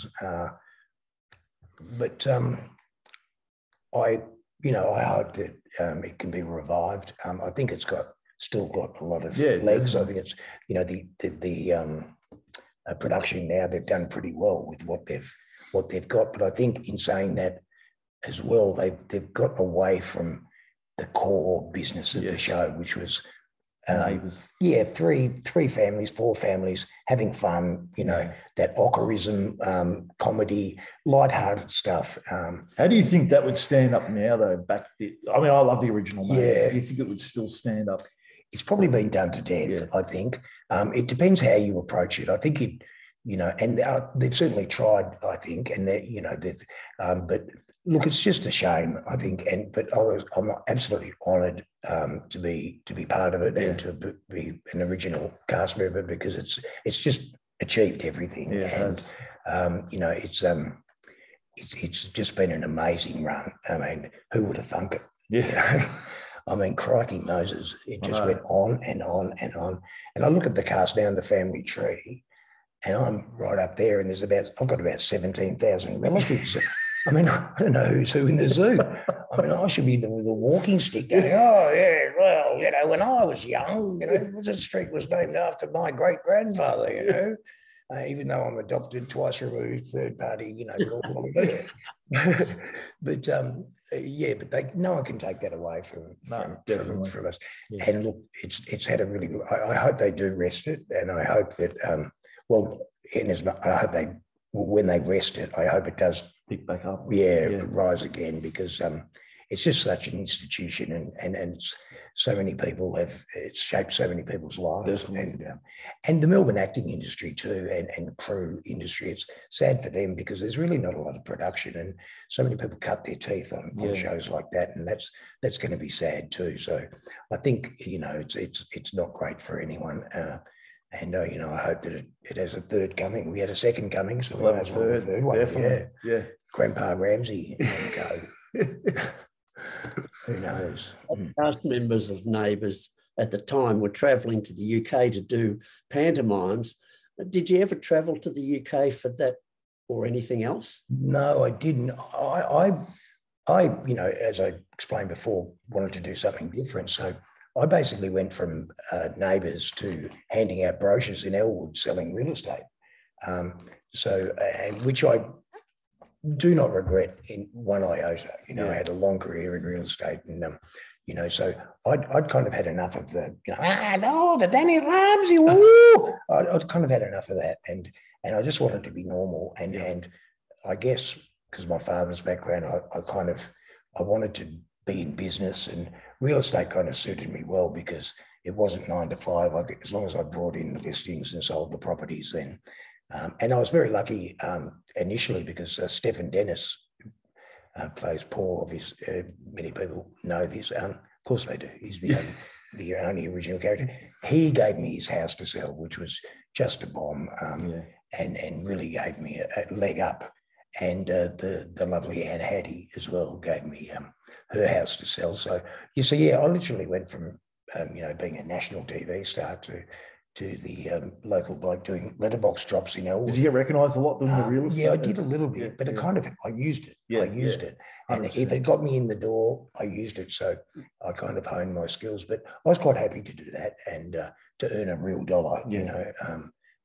But I hope that it can be revived. I think it's still got a lot of legs. Definitely. I think it's the production now, they've done pretty well with what they've got. But I think in saying that as well, they've got away from the core business of the show, which was three families, four families having fun, that ocarism, comedy, lighthearted stuff. How do you think that would stand up now, though? I mean, I love the original Neighbours. Do you think it would still stand up? It's probably been done to death, I think. It depends how you approach it. I think and they've certainly tried, I think, and but look, it's just a shame, I think. But I'm absolutely honoured to be part of it and to be an original cast member, because it's just achieved everything. Yeah, it's just been an amazing run. I mean, who would have thunk it? Yeah. I mean, crikey Moses, it just went on and on and on. And I look at the cast now in the family tree, and I'm right up there, and I've got about 17,000 relatives. I mean, I don't know who's who in the zoo. I mean, I should be with a walking stick going, oh, yeah, well, when I was young, the street was named after my great-grandfather, even though I'm adopted, twice removed, third party, all there. But, no one can take that away from us. Yeah. And look, it's had a really good, I hope they do rest it, and I hope that, I hope when they rest it, I hope it does pick back up. Rise again, because it's just such an institution, and it's so many people it's shaped so many people's lives. Definitely. And the Melbourne acting industry too, and crew industry, it's sad for them because there's really not a lot of production, and so many people cut their teeth on shows like that, and that's going to be sad too. So I think it's not great for anyone. And I hope that it has a third coming. We had a second coming, so we'll have a third one. Definitely. Yeah. Grandpa Ramsey. Who knows? Cast members of Neighbours at the time were travelling to the UK to do pantomimes. Did you ever travel to the UK for that or anything else? No, I didn't. I as I explained before, wanted to do something different. So I basically went from Neighbours to handing out brochures in Elwood selling real estate. Which I do not regret in one iota. I had a long career in real estate, and so I'd kind of had enough of the the Danny Ramsey. Woo! I'd kind of had enough of that, and I just wanted to be normal, and I guess because my father's background, I wanted to be in business, and real estate kind of suited me well because it wasn't 9 to 5. As long as I brought in the listings and sold the properties, then. And I was very lucky initially because Stephen Dennis plays Paul. Many people know this. Of course they do. He's the only original character. He gave me his house to sell, which was just a bomb, and really gave me a leg up. And the lovely Anne Hattie as well gave me her house to sell. So you see, I literally went from being a national TV star to the local bloke doing letterbox drops in Elwood. Did you get recognised a lot doing the real estate? Yeah, I did a little bit, but I used it. I used it. And 100%. If it got me in the door, I used it. So I kind of honed my skills. But I was quite happy to do that and to earn a real dollar,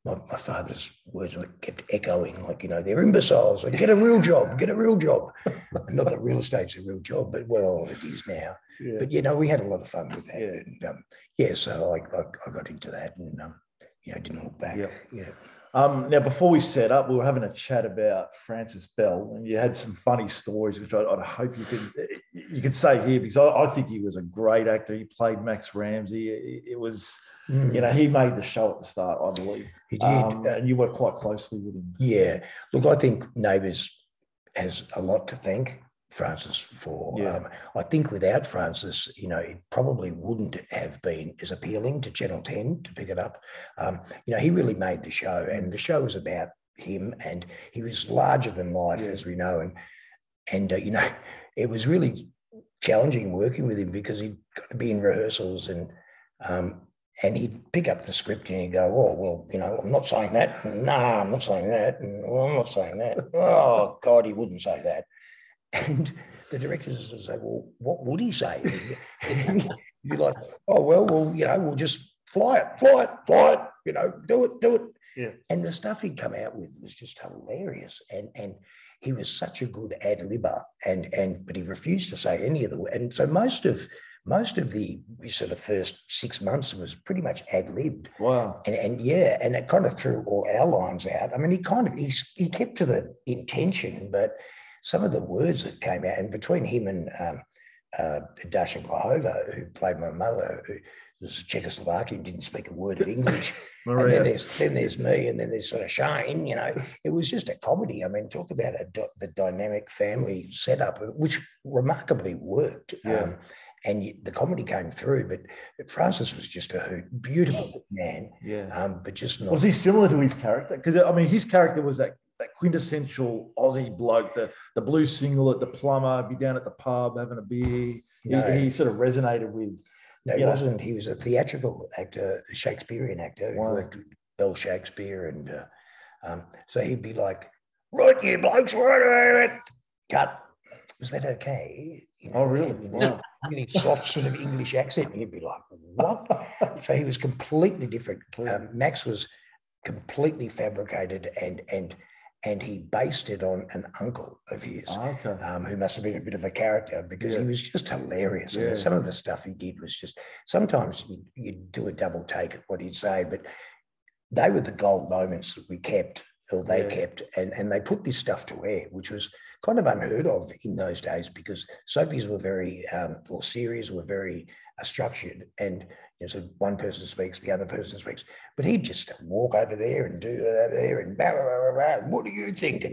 my father's words kept echoing, like, they're imbeciles. Like, get a real job, get a real job. Not that real estate's a real job, but well, it is now. Yeah. But, we had a lot of fun with that. Yeah. And, so I got into that and, didn't look back. Yeah. Now, before we set up, we were having a chat about Francis Bell, and you had some funny stories, which I'd hope you could say here, because I think he was a great actor. He played Max Ramsey. It was, he made the show at the start, I believe. He did. And you worked quite closely with him. Yeah. Look, I think Neighbours has a lot to thank Francis for. Yeah. I think without Francis, it probably wouldn't have been as appealing to Channel 10 to pick it up. He really made the show, and the show was about him, and he was larger than life, as we know. And it was really challenging working with him, because he'd got to be in rehearsals and he'd pick up the script and he'd go, oh, well, I'm not saying that. No, I'm not saying that. And, well, I'm not saying that. Oh, God, he wouldn't say that. And the directors would say, well, what would he say? You'd be like, oh, well, we'll just fly it, do it. Yeah. And the stuff he'd come out with was just hilarious. And he was such a good ad-libber, but he refused to say any of the words. And so most of the sort of first 6 months was pretty much ad-libbed. Wow. And it kind of threw all our lines out. I mean, he kept to the intention, but some of the words that came out, and between him and Dasha Blahova, who played my mother, who was Czechoslovakian, didn't speak a word of English. And then there's me, and then there's sort of Shane, it was just a comedy. I mean, talk about the dynamic family setup, which remarkably worked. Yeah. And the comedy came through, but Francis was just a hoot, beautiful man. Yeah. But just not. Was he similar to his character? Because, I mean, his character was that quintessential Aussie bloke, the blue singlet, the plumber, be down at the pub having a beer. No. He sort of resonated with. No, he wasn't. He was a theatrical actor, a Shakespearean actor who worked with Bell Shakespeare. And so he'd be like, right, you blokes, right, cut. Was that okay? Oh, really? Wow. Really soft sort of English accent. And you'd be like, what? So he was completely different. Max was completely fabricated, and he based it on an uncle of his, who must have been a bit of a character, because he was just hilarious. Yeah. I mean, some of the stuff he did was just, sometimes you'd do a double take at what he'd say, but they were the gold moments that we kept, or they kept, and they put this stuff to air, which was kind of unheard of in those days, because soapies were very, or series were very structured, and so one person speaks, the other person speaks, but he'd just walk over there and do that there and blah, blah, blah, blah, what do you think?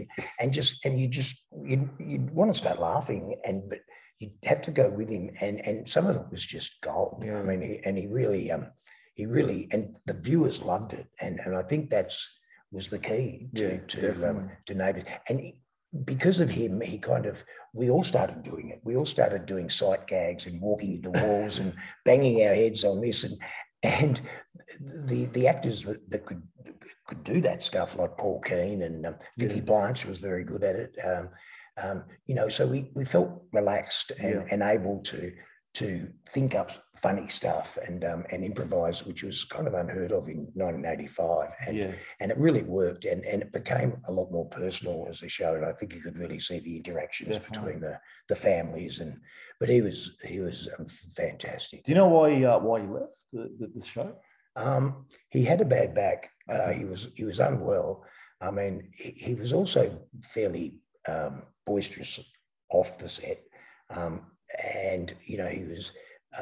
You'd want to start laughing, but you'd have to go with him, and some of it was just gold. Yeah. I mean, he really, and the viewers loved it, and I think was the key to Neighbours. And because of him, we all started doing it. We all started doing sight gags and walking into walls and banging our heads on this, and the actors that could do that stuff, like Paul Keane and Vicky Blanche was very good at it. So we felt relaxed and able to think up funny stuff and improvise, which was kind of unheard of in 1985. And it really worked, and it became a lot more personal as a show. And I think you could really see the interactions between the families. But he was fantastic. Do you know why he left the show? He had a bad back. He was unwell. I mean, he was also fairly boisterous off the set. And he was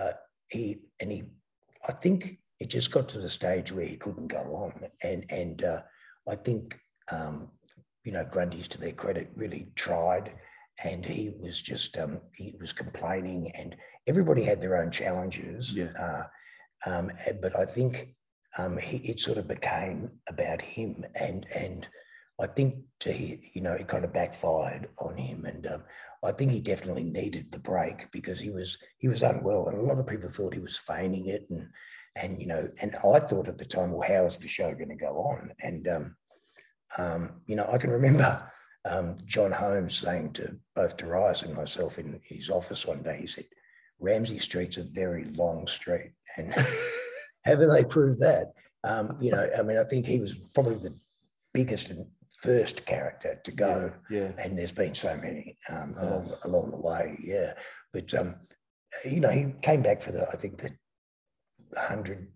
I think it just got to the stage where he couldn't go on, and I think Grundy's, to their credit, really tried, and he was just he was complaining, and everybody had their own challenges. But I think it sort of became about him, and I think it kind of backfired on him, and I think he definitely needed the break, because he was unwell, and a lot of people thought he was feigning it, and I thought at the time, well, how is the show going to go on? And I can remember John Holmes saying to both Darius and myself in his office one day, he said, "Ramsay Street's a very long street," and haven't they proved that? You know, I mean, I think he was probably the biggest and first character to go. Yeah. And there's been so many along the way. Yeah. But, you know, he came back for I think the 100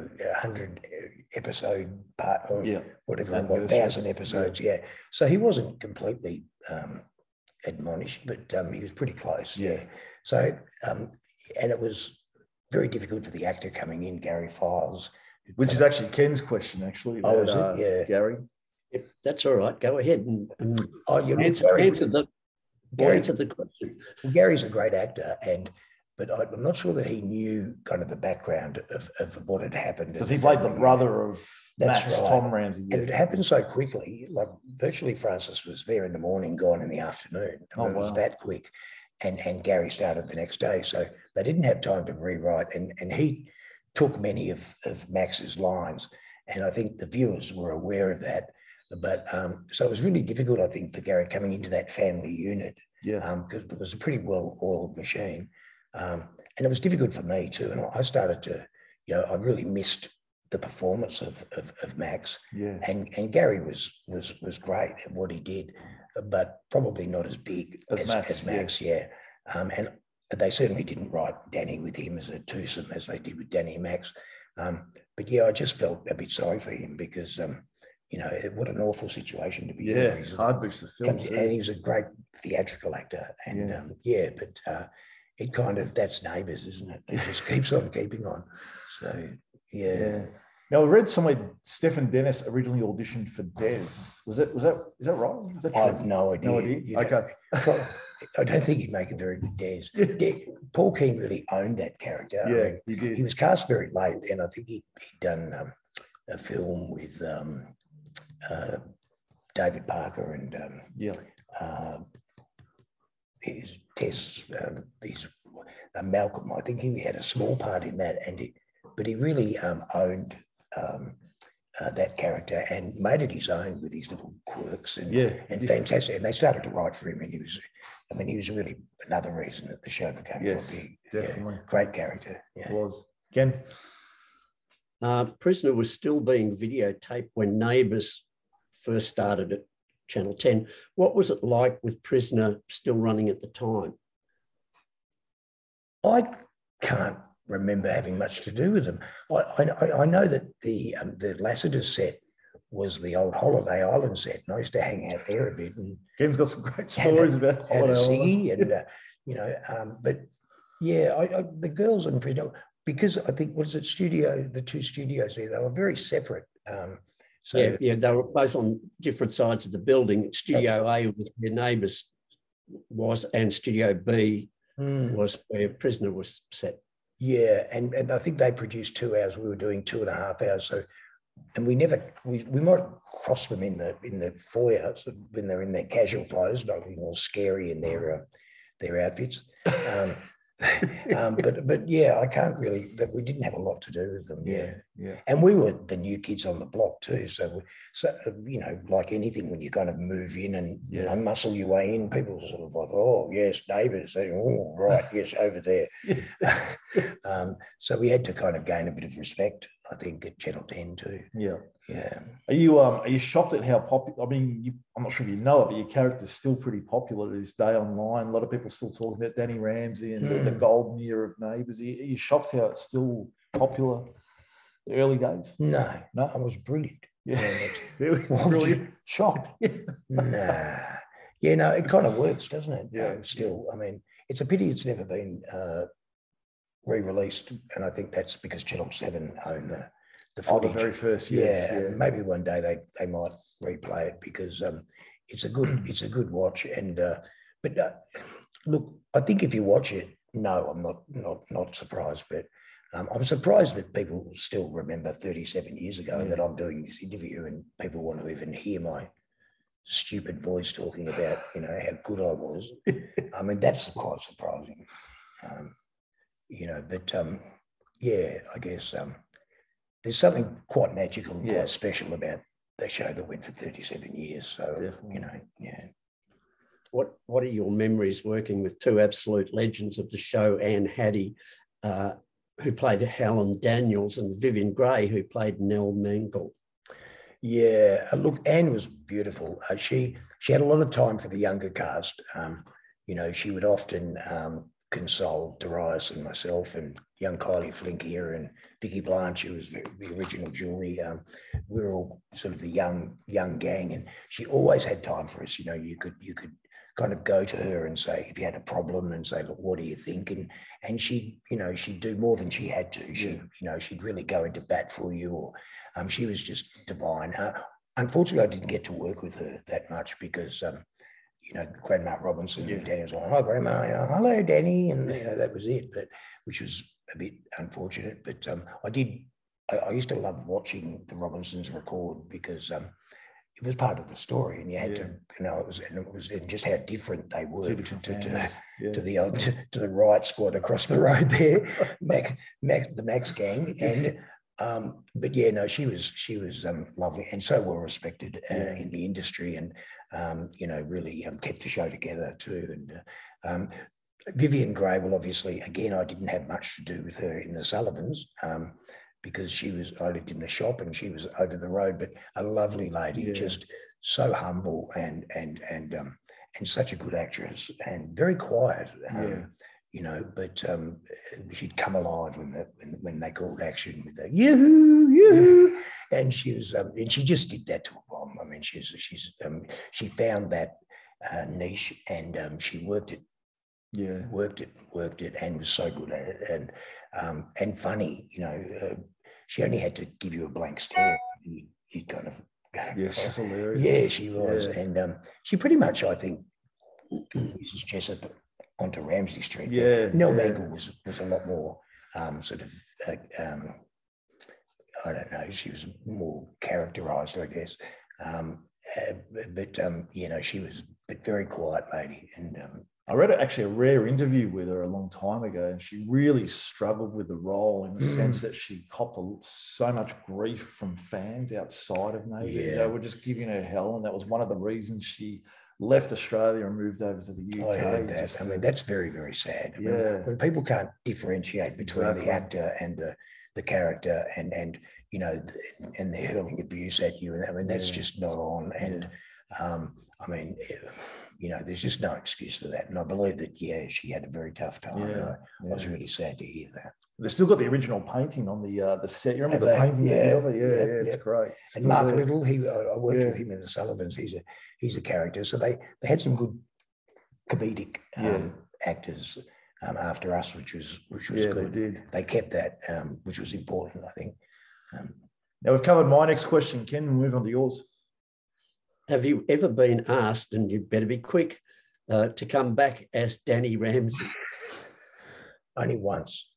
episode part, or whatever it was, 1,000 episodes. Yeah. So he wasn't completely admonished, but he was pretty close. Yeah. So, and it was very difficult for the actor coming in, Gary Files. Which is actually Ken's question, actually. Oh, is it? Yeah. Gary? Yep, that's all right. Go ahead and answer the question. Well, Gary's a great actor, but I'm not sure that he knew kind of the background of what had happened. Because he played the brother of Max, right. Tom Ramsey. And it happened so quickly. Like virtually Francis was there in the morning, gone in the afternoon. It was that quick. And Gary started the next day. So they didn't have time to rewrite. And he took many of Max's lines. And I think the viewers were aware of that. But so it was really difficult, I think, for Gary coming into that family unit. Yeah. Because it was a pretty well-oiled machine. And it was difficult for me too. And I started to, you know, I really missed the performance of Max. Yeah. And Gary was great at what he did, but probably not as big as Max. Yeah. And they certainly didn't write Danny with him as a twosome as they did with Danny and Max. But yeah, I just felt a bit sorry for him because, you know, what an awful situation to be in. Yeah, hard boost the film. And he was a great theatrical actor. And but it kind of, that's Neighbours, isn't it? It just keeps on keeping on. So, yeah. Now, I read somewhere Stephen Dennis originally auditioned for Des. Is that right? I have no idea. No idea? You know, okay. I don't think he'd make a very good Des. Paul Keane really owned that character. Yeah, I mean, he did. He was cast very late, and I think he'd done a film with David Parker and his Tess, Malcolm. I think he had a small part in that, but he really owned that character and made it his own with his little quirks and fantastic. And they started to write for him, and he was really another reason that the show became big. Definitely. Yeah, great character. Yeah. It was. Ken? Prisoner was still being videotaped when Neighbours first started at Channel 10. What was it like with Prisoner still running at the time? I can't remember having much to do with them. I know that the Lassiter set was the old Holiday Island set, and I used to hang out there a bit. And Ken's got some great stories about Holiday Island. And, you know, but yeah, the girls in Prisoner, because I think, the two studios there, they were very separate. They were both on different sides of the building. Studio A with their Neighbours was, and Studio B was where Prisoner was set. Yeah, and I think they produced 2 hours. We were doing 2.5 hours. So, and we might cross them in the foyer when they're in their casual clothes, nothing all scary in their outfits. But yeah, I can't really. That we didn't have a lot to do with them. Yeah. And we were the new kids on the block too. So you know, like anything, when you kind of move in and you know, muscle your way in, people are sort of like, oh yes, Neighbours. Oh right, yes, over there. So we had to kind of gain a bit of respect, I think, at Channel 10 too. Yeah. Are you shocked at how popular? I mean, I'm not sure if you know it, but your character's still pretty popular to this day online. A lot of people still talking about Danny Ramsey and the golden era of Neighbours. Are you shocked how it's still popular? The early days? No, I was brilliant. Yeah, brilliant. Shocked. Nah. Yeah, no, it kind of works, doesn't it? Yeah. Still, I mean, it's a pity it's never been re-released, and I think that's because Channel 7 own the footage. The very first, yes. Yeah. Maybe one day they might replay it because it's a good watch. And but look, I think if you watch it, no, I'm not surprised, but I'm surprised that people still remember 37 years ago that I'm doing this interview and people want to even hear my stupid voice talking about, you know, how good I was. I mean, that's quite surprising. You know, but yeah, I guess there's something quite magical and quite special about the show that went for 37 years. So, definitely. You know, yeah. What are your memories working with two absolute legends of the show, Anne Haddie who played Helen Daniels, and Vivian Grey, who played Nell Mangle. Yeah, look, Anne was beautiful. She had a lot of time for the younger cast. She would often console Darius and myself and young Kylie Flink here and Vicky Blanche, who was the original Julie. We were all sort of the young gang, and she always had time for us. You could kind of go to her and say, if you had a problem, and say, look, what do you think? And she'd do more than she had to. She'd really go into bat for you, or she was just divine. Unfortunately, I didn't get to work with her that much because, Grandma Robinson and Danny was like, hi, Grandma, hello, Danny. And that was it, which was a bit unfortunate. But I used to love watching the Robinsons record because it was part of the story, and you had to, it was just how different they were to the riot squad across the road there, the Max gang. And she was lovely and so well respected in the industry, and really kept the show together too. And Vivian Grey, well, obviously, again, I didn't have much to do with her in the Sullivans. Because I lived in the shop and she was over the road, but a lovely lady, just so humble and such a good actress and very quiet, but she'd come alive when they called action with the yoo-hoo, and she was, and she just did that to a bomb. I mean, she found that niche and she worked it. Yeah, worked it, and was so good at it, and funny. She only had to give you a blank stare. You'd kind of go, she's hilarious. Yeah, she was, and she pretty much, I think, Mrs. Jessup onto Ramsay Street. Yeah, Nell Mangle was a lot more sort of. I don't know. She was more characterised, I guess. She was a very quiet lady, and. I read actually a rare interview with her a long time ago, and she really struggled with the role in the sense that she copped so much grief from fans outside of Navy. They were just giving her hell, and that was one of the reasons she left Australia and moved over to the UK. I heard that. That's very, very sad. When people can't differentiate between the actor and the character, and they're hurling abuse at you, and that's just not on. And there's just no excuse for that. And I believe that, she had a very tough time. I was really sad to hear that. They've still got the original painting on the set. You remember the painting? It's great. And Mark Little, I worked with him in the Sullivans. He's a character. So they had some good comedic actors after us, which was good. They did. They kept that, which was important, I think. Now we've covered my next question. Ken, we'll move on to yours. Have you ever been asked, and you'd better be quick, to come back as Danny Ramsay? Only once,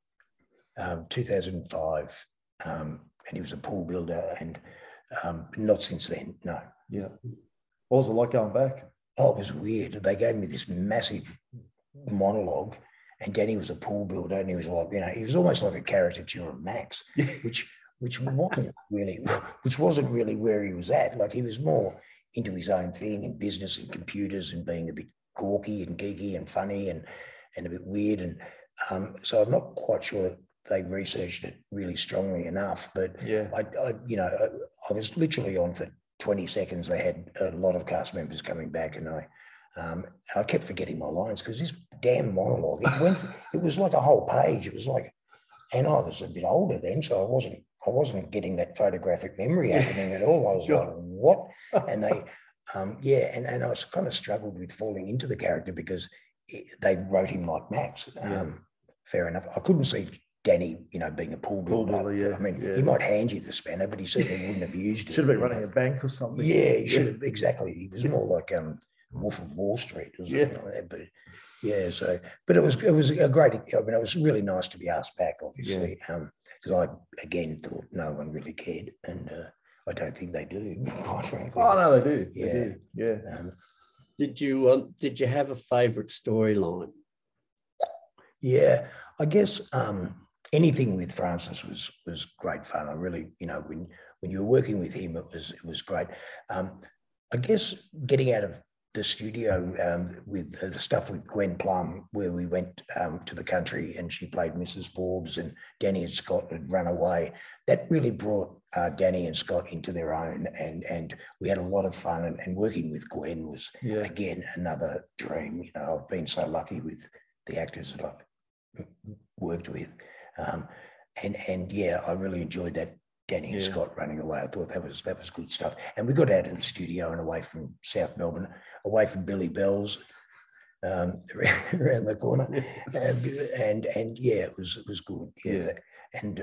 2005, and he was a pool builder, and not since then, no. Yeah. What was it like going back? Oh, it was weird. They gave me this massive monologue, and Danny was a pool builder, and he was like, he was almost like a caricature of Max, which wasn't really where he was at. Like, he was more into his own thing and business and computers and being a bit gawky and geeky and funny and a bit weird. And so I'm not quite sure that they researched it really strongly enough. But I was literally on for 20 seconds. They had a lot of cast members coming back, and I kept forgetting my lines because this damn monologue, it was like a whole page. It was like, and I was a bit older then, so I wasn't getting that photographic memory happening at all. I was like, what? And they, and I kind of struggled with falling into the character because they wrote him like Max. Fair enough. I couldn't see Danny, being a pool builder. I mean, he might hand you the spanner, but he certainly wouldn't have used it. Should have been running a bank or something. Yeah, he should have, exactly. He was more like Wolf of Wall Street or something like that. But but it was a great, it was really nice to be asked back, obviously. Because I, again, thought no one really cared, and I don't think they do, quite frankly. Oh, no, they do. Yeah. They do. Yeah. Did you have a favourite storyline? Yeah, I guess anything with Francis was great fun. I really, when you were working with him, it was great. I guess getting out of the studio with the stuff with Gwen Plum, where we went to the country and she played Mrs. Forbes and Danny and Scott had run away. That really brought Danny and Scott into their own, and we had a lot of fun. And working with Gwen was, again, another dream. You know, I've been so lucky with the actors that I've worked with. And yeah, I really enjoyed that. Danny and Scott running away. I thought that was good stuff. And we got out of the studio and away from South Melbourne, away from Billy Bell's around the corner. And yeah, it was good. Yeah. And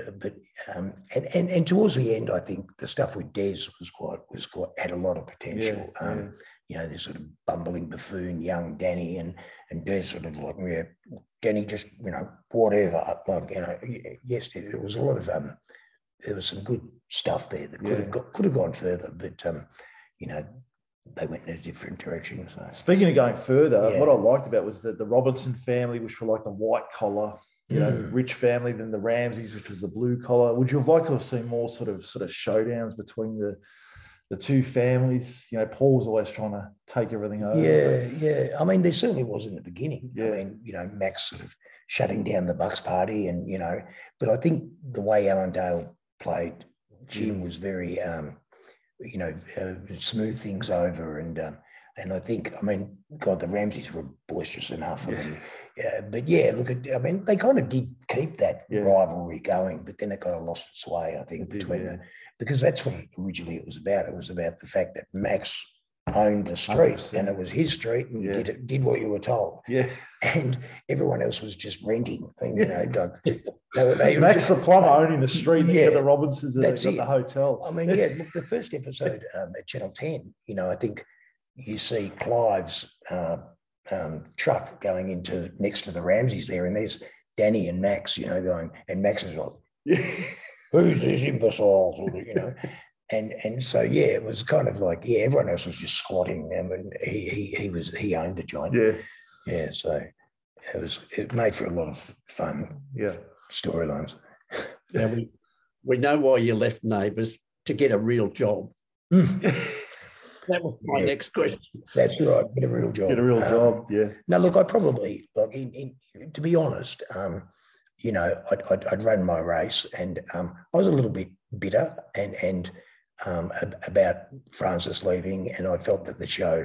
towards the end, I think the stuff with Des was quite had a lot of potential. You know, this sort of bumbling buffoon, young Danny, and Des sort of like, Danny just, you know, whatever. Like, you know, yes, there was a lot of there was some good stuff there that could have gone further, but you know, they went in a different direction. So. Speaking of going further, what I liked about was that the Robinson family, which were like the white collar, you know, rich family, then the Ramseys, which was the blue collar. Would you have liked to have seen more sort of showdowns between the two families? You know, Paul was always trying to take everything over. Yeah. I mean, there certainly was in the beginning. I mean, you know, Max sort of shutting down the Bucks party, and you know, but I think the way Allendale played Jim was very, you know, smooth things over, and I think, I mean, God, the Ramseys were boisterous enough. I mean, but yeah, I mean, they kind of did keep that rivalry going, but then it kind of lost its way, I think, because that's what originally it was about. It was about the fact that Max owned the street 100%. And it was his street, and you did what you were told. And everyone else was just renting. And, you know, they Max the plumber owning the street, and the Robinsons at the hotel. I mean, look, the first episode at Channel 10, you know, I think you see Clive's truck going into next to the Ramseys there, and there's Danny and Max, you know, going, and Max is like, who's this imbecile? You know. And so it was kind of like everyone else was just squatting. I mean, he owned the joint. So it made for a lot of fun. Storylines. Yeah, we know why you left Neighbours, to get a real job. That was my next question. That's right, get a real job. Get a real job. No, look, I probably to be honest, you know, I'd run my race, and I was a little bit bitter and about Francis leaving, and I felt that the show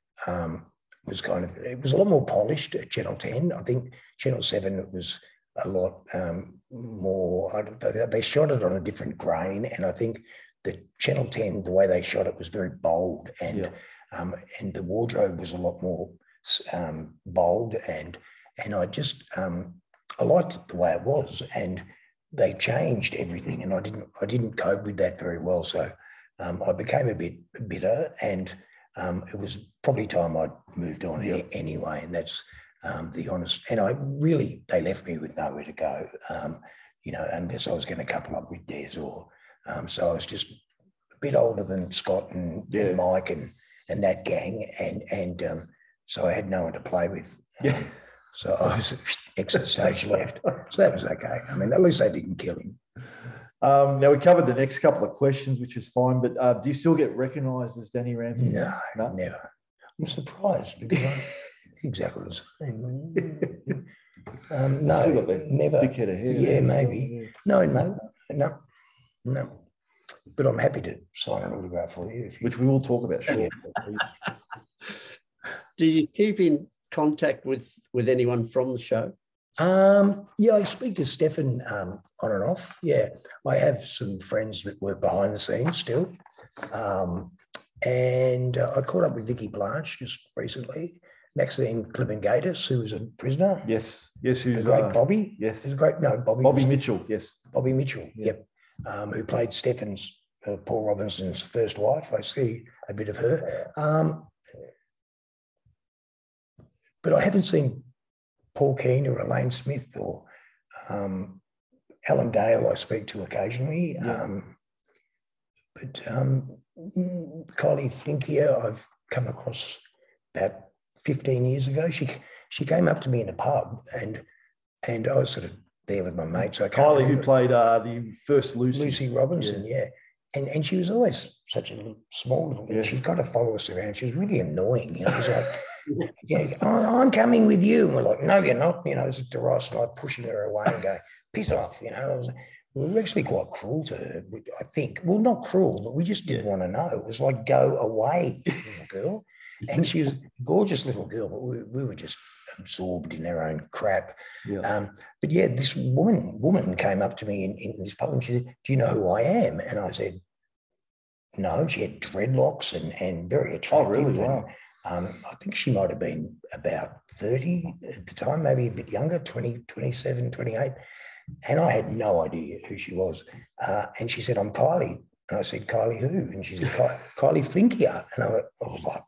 was it was a lot more polished at Channel 10. I think Channel 7 it was a lot more. They shot it on a different grain, and I think that Channel 10, the way they shot it was very bold, and the wardrobe was a lot more bold, and I just I liked it the way it was, and they changed everything, and I didn't cope with that very well. So I became a bit bitter, and it was probably time I'd moved on anyway. And that's the honest. And they left me with nowhere to go, you know, unless I was going to couple up with Des or so I was just a bit older than Scott and Mike and that gang, and so I had no one to play with. So I was exit stage left. So that was okay. I mean, at least they didn't kill him. Now, we covered the next couple of questions, which is fine, but do you still get recognised as Danny Ramsey? No, never. I'm surprised because I'm exactly the same. No, never. Dickhead of hair. Yeah, maybe. No. But I'm happy to sign an autograph for you. Which we will talk about shortly. Do you keep in contact with anyone from the show? I speak to Stefan on and off. Yeah, I have some friends that work behind the scenes still. And I caught up with Vicky Blanche just recently. Maxine Klippengaitis, who was a prisoner. Yes. Who's the great Bobby. Yes. Bobby Mitchell. Yes. Bobby Mitchell. Yep. Who played Stefan's Paul Robinson's first wife. I see a bit of her. But I haven't seen Paul Keane or Elaine Smith or Alan Dale I speak to occasionally. But Kylie Flinkier I've come across about 15 years ago. She came up to me in a pub and I was sort of there with my mates. So Kylie, who played the first Lucy. Lucy Robinson, yeah. and she was always such a small little thing. She's got to follow us around. She was really annoying. You know, it was like, yeah, I'm coming with you. And we're like, no, you're not. You know, this is Ross and I pushing her away and going, piss off. You know, we were actually quite cruel to her, I think. Well, not cruel, but we just didn't want to know. It was like, go away, little girl. And she was a gorgeous little girl, but we were just absorbed in our own crap. Yeah. But yeah, this woman came up to me in this pub and she said, do you know who I am? And I said, no. She had dreadlocks and very attractive. Oh, really? Wow. I think she might have been about 30 at the time, maybe a bit younger, 20, 27, 28. And I had no idea who she was. And she said, I'm Kylie. And I said, Kylie who? And she said, Kylie Flinkier. And I was like,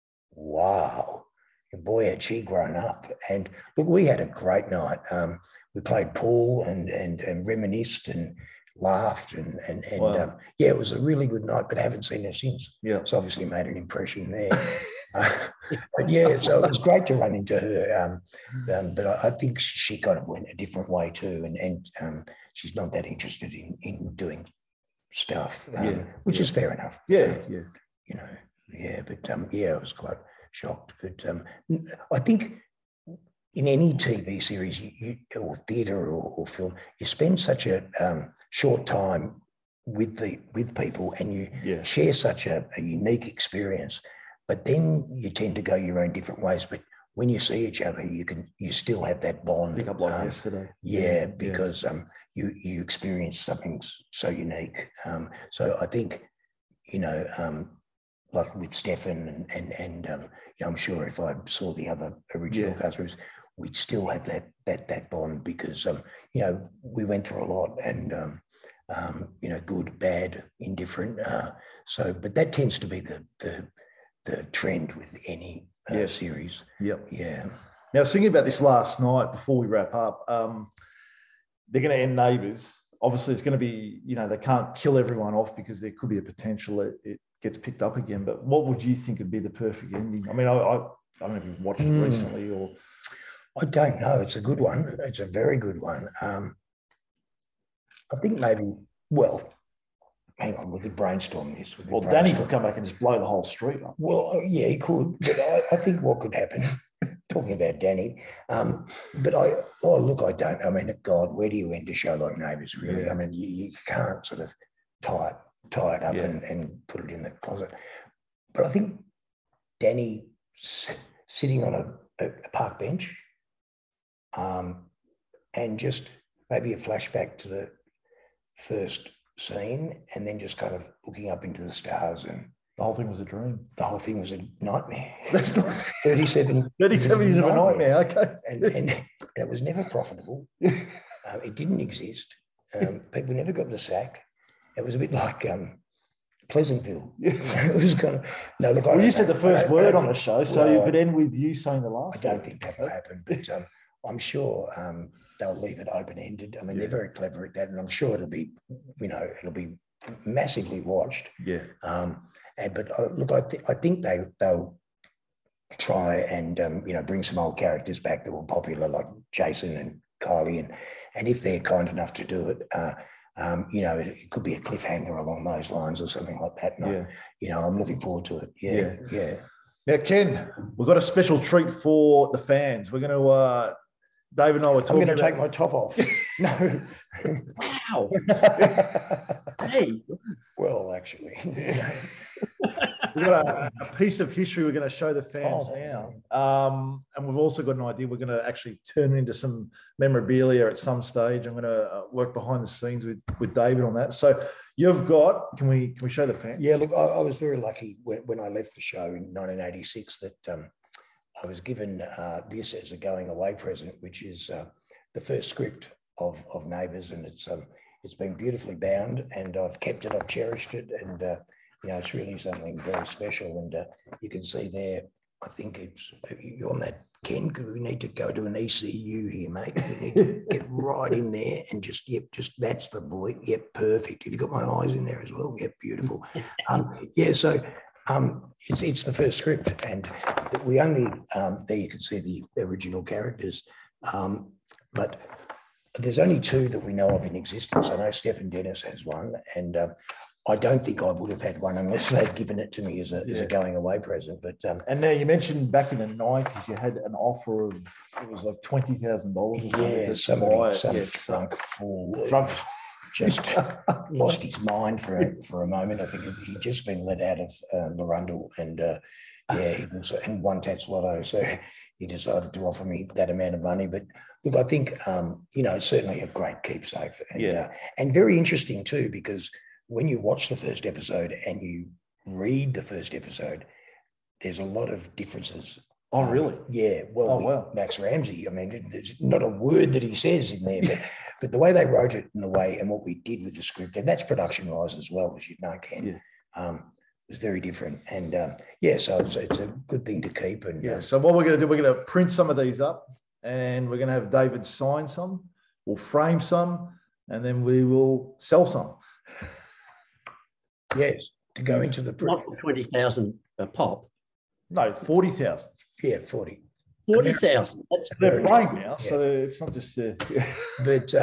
wow. Boy, had she grown up. And look, we had a great night. We played pool and reminisced and laughed and wow. Yeah, it was a really good night, but I haven't seen her since. Yeah. It's obviously made an impression there. But yeah, so it was great to run into her. But I think she kind of went a different way too. And she's not that interested in doing stuff, which is fair enough. Yeah, yeah. You know, yeah, but yeah, I was quite shocked. But I think in any TV series or theatre or film, you spend such a short time with people and you share such a unique experience, but then you tend to go your own different ways. But when you see each other, you still have that bond. Pick up like yesterday. Yeah, because you experience something so unique. So I think, you know, like with Stefan and you know, I'm sure if I saw the other original cast members, we'd still have that bond because you know, we went through a lot and you know, good, bad, indifferent. So, but that tends to be the trend with any series. Yep. Yeah. Now, I was thinking about this last night before we wrap up. They're going to end Neighbours. Obviously, it's going to be, you know, they can't kill everyone off because there could be a potential it gets picked up again. But what would you think would be the perfect ending? I mean, I don't know if you've watched it recently or... I don't know. It's a good one. It's a very good one. I think maybe, well, hang on, we could brainstorm this. Well, Danny could come back and just blow the whole street up. Well, yeah, he could. But I think what could happen, talking about Danny, but look, I don't. I mean, God, where do you end a show like Neighbours, really? I mean, you can't sort of tie it up and put it in the closet. But I think Danny sitting on a park bench and just maybe a flashback to the first scene and then just kind of looking up into the stars and the whole thing was a dream. The whole thing was a nightmare. 37 years of a nightmare, okay. And it was never profitable. It didn't exist. People never got the sack. It was a bit like Pleasantville. So it was kind of, no, look, well, you said the first word on the show, so you could end with you saying the last I don't think that'll happen, but I'm sure they'll leave it open-ended. I mean, they're very clever at that, and I'm sure it'll be, you know, it'll be massively watched. Yeah. But look, I think they'll try and you know, bring some old characters back that were popular, like Jason and Kylie, and if they're kind enough to do it, you know, it could be a cliffhanger along those lines or something like that. And you know, I'm looking forward to it. Yeah. Now, Ken, we've got a special treat for the fans. We're going to, Dave and I were talking. I'm going to take my top off. No. Wow. Hey. Well, actually. We've got a piece of history we're going to show the fans now. And we've also got an idea. We're going to actually turn it into some memorabilia at some stage. I'm going to work behind the scenes with David on that. So you've got, can we show the fans? Yeah, look, I was very lucky when I left the show in 1986 that I was given this as a going away present, which is the first script of Neighbours, and it's been beautifully bound, and I've kept it, I've cherished it, and you know, it's really something very special. And you can see there, I think you're on that, Ken, because we need to go to an ECU here, mate. We need to get right in there and just that's the boy. Yep, perfect. Have you got my eyes in there as well? Yep, beautiful. So it's the first script, and we only there you can see the original characters, but there's only two that we know of in existence. I know Stephen Dennis has one, and I don't think I would have had one unless they'd given it to me as a going away present. But and now you mentioned back in the 90s, you had an offer of, it was like $20,000. Somebody drunk fool just lost his mind for a moment. I think he'd just been let out of Larundel, and he also and won Tats Lotto, so he decided to offer me that amount of money. But look, I think certainly a great keepsake, and very interesting too, because when you watch the first episode and you read the first episode, there's a lot of differences. Oh, really? Yeah. Well, Max Ramsey, I mean, there's not a word that he says in there, but the way they wrote it and the way and what we did with the script, and that's production-wise as well, as you know, Ken, was very different. And so it's a good thing to keep. And so what we're going to do, we're going to print some of these up, and we're going to have David sign some, we'll frame some, and then we will sell some. Yes, to go into the print. Not for 20,000 a pop. No, 40,000. Yeah, 40. 40,000. They're framed now, so it's not just. But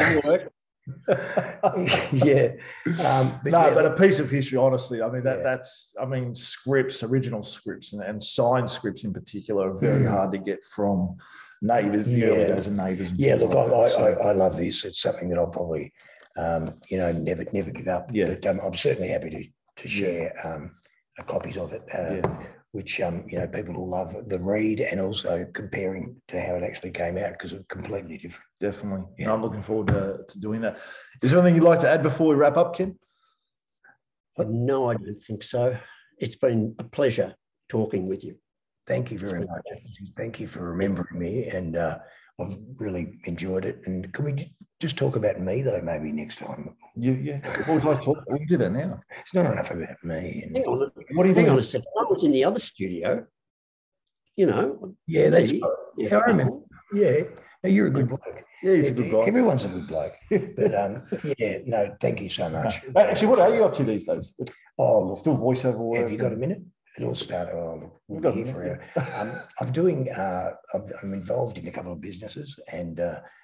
but a piece of history, honestly. I mean, that's scripts, original scripts, and signed scripts in particular are very hard to get from neighbours. The early days of neighbours. Yeah, look, I love this. It's something that I'll probably, never give up. Yeah. But I'm certainly happy to share copies of it, which people will love the read, and also comparing to how it actually came out, because it's completely different. Definitely. Yeah. No, I'm looking forward to doing that. Is there anything you'd like to add before we wrap up, Ken? No, I don't think so. It's been a pleasure talking with you. Thank you very much. Thank you for remembering me, and I've really enjoyed it. And can we just talk about me, though, maybe next time? Yeah. What would I talk? We can do that now. It's not enough about me. Hang on. What are you doing? On a second. I was in the other studio. Yeah, that's right. Yeah, I remember. Yeah. No, you're a good bloke. Yeah, he's a good guy. Everyone's a good bloke. But thank you so much. Actually, what are you up to these days? Oh, look. Still voiceover work? Have you got a minute? It all started. We'll be here forever. I'm involved in a couple of businesses, and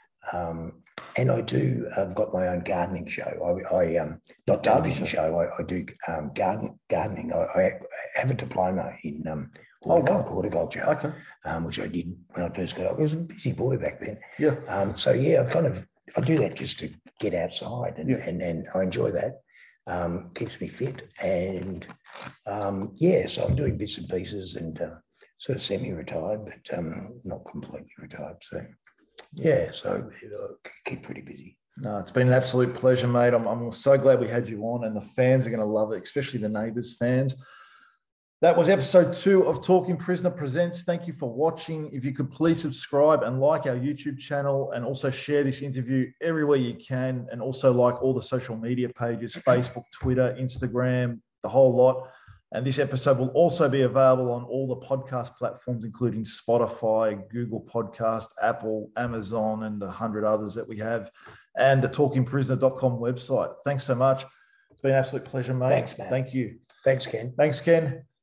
I've got my own gardening show. Not television show. I do gardening. I have a diploma in horticulture, which I did when I first got up. I was a busy boy back then. Yeah. I do that just to get outside, and I enjoy that. Keeps me fit, and so I'm doing bits and pieces, and sort of semi-retired, but not completely retired. So keep pretty busy. No, it's been an absolute pleasure, mate. I'm so glad we had you on, and the fans are going to love it, especially the Neighbours fans. That was episode 2 of Talking Prisoner Presents. Thank you for watching. If you could please subscribe and like our YouTube channel, and also share this interview everywhere you can, and also like all the social media pages, Facebook, Twitter, Instagram, the whole lot. And this episode will also be available on all the podcast platforms, including Spotify, Google Podcast, Apple, Amazon, and 100 others that we have, and the talkingprisoner.com website. Thanks so much. It's been an absolute pleasure, mate. Thanks, man. Thank you. Thanks, Ken. Thanks, Ken.